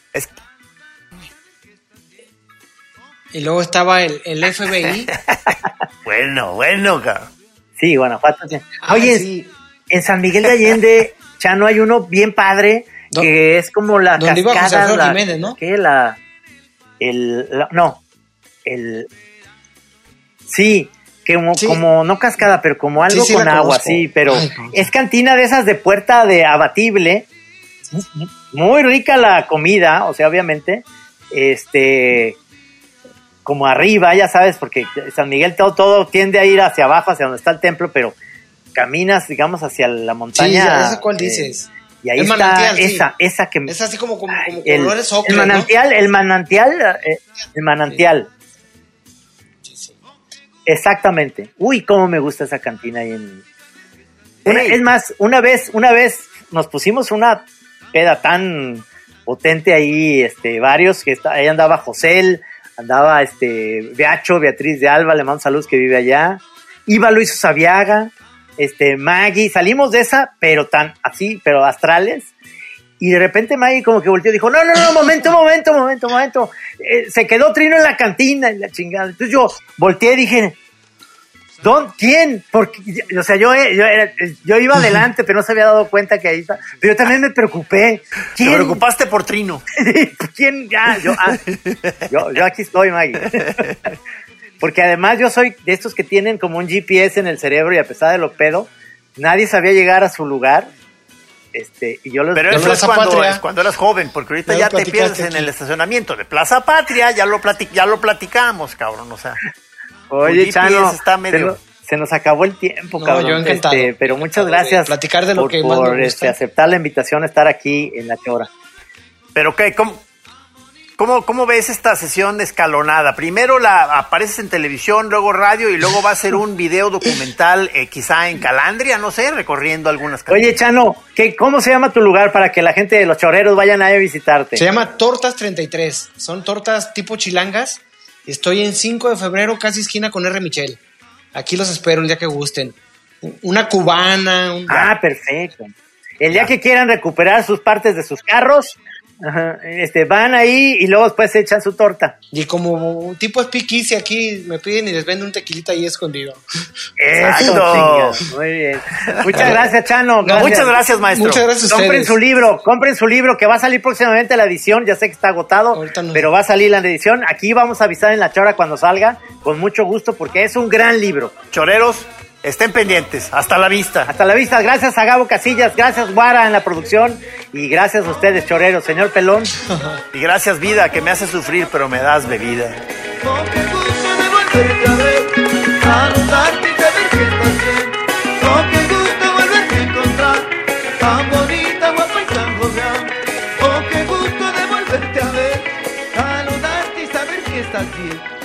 [SPEAKER 4] Y luego estaba el FBI.
[SPEAKER 3] Bueno, cabrón.
[SPEAKER 2] Sí, Guanajuato. Sí. Oye, sí. En San Miguel de Allende, Chano, hay uno bien padre que es como la
[SPEAKER 4] donde
[SPEAKER 2] cascada.
[SPEAKER 4] Iba José Alfredo Jiménez, ¿no?
[SPEAKER 2] ¿Qué? Sí, como no cascada, pero como algo con agua, conozco. Sí, pero es cantina de esas de puerta de abatible. Muy rica la comida, o sea, obviamente, como arriba, ya sabes, porque San Miguel todo tiende a ir hacia abajo, hacia donde está el templo, pero caminas, digamos, hacia la montaña. Sí,
[SPEAKER 4] ¿esa cuál dices?
[SPEAKER 2] Y ahí está esa que...
[SPEAKER 4] Es así como colores ocre,
[SPEAKER 2] el manantial. Sí. Exactamente. Uy, cómo me gusta esa cantina ahí en... Es más, una vez nos pusimos una peda tan potente ahí, varios, que ahí andaba José, andaba Beatriz de Alba, le mando saludos, que vive allá, iba Luis Usabiaga, Maggie, salimos de esa, pero astrales, y de repente Maggie como que volteó y dijo, no, momento, se quedó Trino en la cantina, y la chingada. Entonces yo volteé y dije, ¿quién? Porque, o sea, yo iba adelante, pero no se había dado cuenta que ahí está. Pero yo también me preocupé. ¿Quién?
[SPEAKER 3] Te preocupaste por Trino.
[SPEAKER 2] ¿Quién? Yo aquí estoy, Maggie. Porque además yo soy de estos que tienen como un GPS en el cerebro y a pesar de lo pedo, nadie sabía llegar a su lugar. Y yo
[SPEAKER 3] pero eso es cuando eras joven, porque ahorita ya te pierdes en el estacionamiento de Plaza Patria, ya lo platicamos, cabrón, o sea.
[SPEAKER 2] Oye, Chano, se nos acabó el tiempo, cabrón.
[SPEAKER 4] Yo encantado.
[SPEAKER 2] Pero muchas gracias
[SPEAKER 4] platicar de lo que más me gusta.
[SPEAKER 2] Aceptar la invitación a estar aquí en La Chora.
[SPEAKER 3] Pero ¿cómo ves esta sesión escalonada? Primero apareces en televisión, luego radio y luego va a ser un video documental, quizá en Calandria, no sé, recorriendo algunas canciones.
[SPEAKER 2] Oye, Chano, ¿cómo se llama tu lugar para que la gente de los choreros vayan a visitarte?
[SPEAKER 4] Se llama Tortas 33. Son tortas tipo chilangas. Estoy en 5 de febrero, casi esquina con R. Michel. Aquí los espero el día que gusten. Una cubana.
[SPEAKER 2] Perfecto. El día que quieran recuperar sus partes de sus carros, van ahí y luego después se echan su torta.
[SPEAKER 4] Y como tipo speakeasy aquí, me piden y les venden un tequilita ahí escondido.
[SPEAKER 2] Eso, muy bien. Muchas gracias, Chano.
[SPEAKER 3] Muchas gracias, maestro.
[SPEAKER 4] Muchas gracias a
[SPEAKER 2] ustedes. Compren su libro que va a salir próximamente la edición. Ya sé que está agotado, pero va a salir la edición. Aquí vamos a avisar en La Chora cuando salga, con mucho gusto, porque es un gran libro.
[SPEAKER 3] Choreros, estén pendientes. Hasta la vista.
[SPEAKER 2] Hasta la vista. Gracias a Gabo Casillas, gracias Guara en la producción y gracias a ustedes, choreros. Señor Pelón.
[SPEAKER 3] Y gracias, vida, que me hace sufrir, pero me das bebida.
[SPEAKER 5] Con qué gusto de volverte a ver, saludarte y saber que estás bien. Con qué gusto volverte a encontrar, tan bonita, guapa y tan jovial. Con qué gusto de volverte a ver, saludarte y saber que estás bien.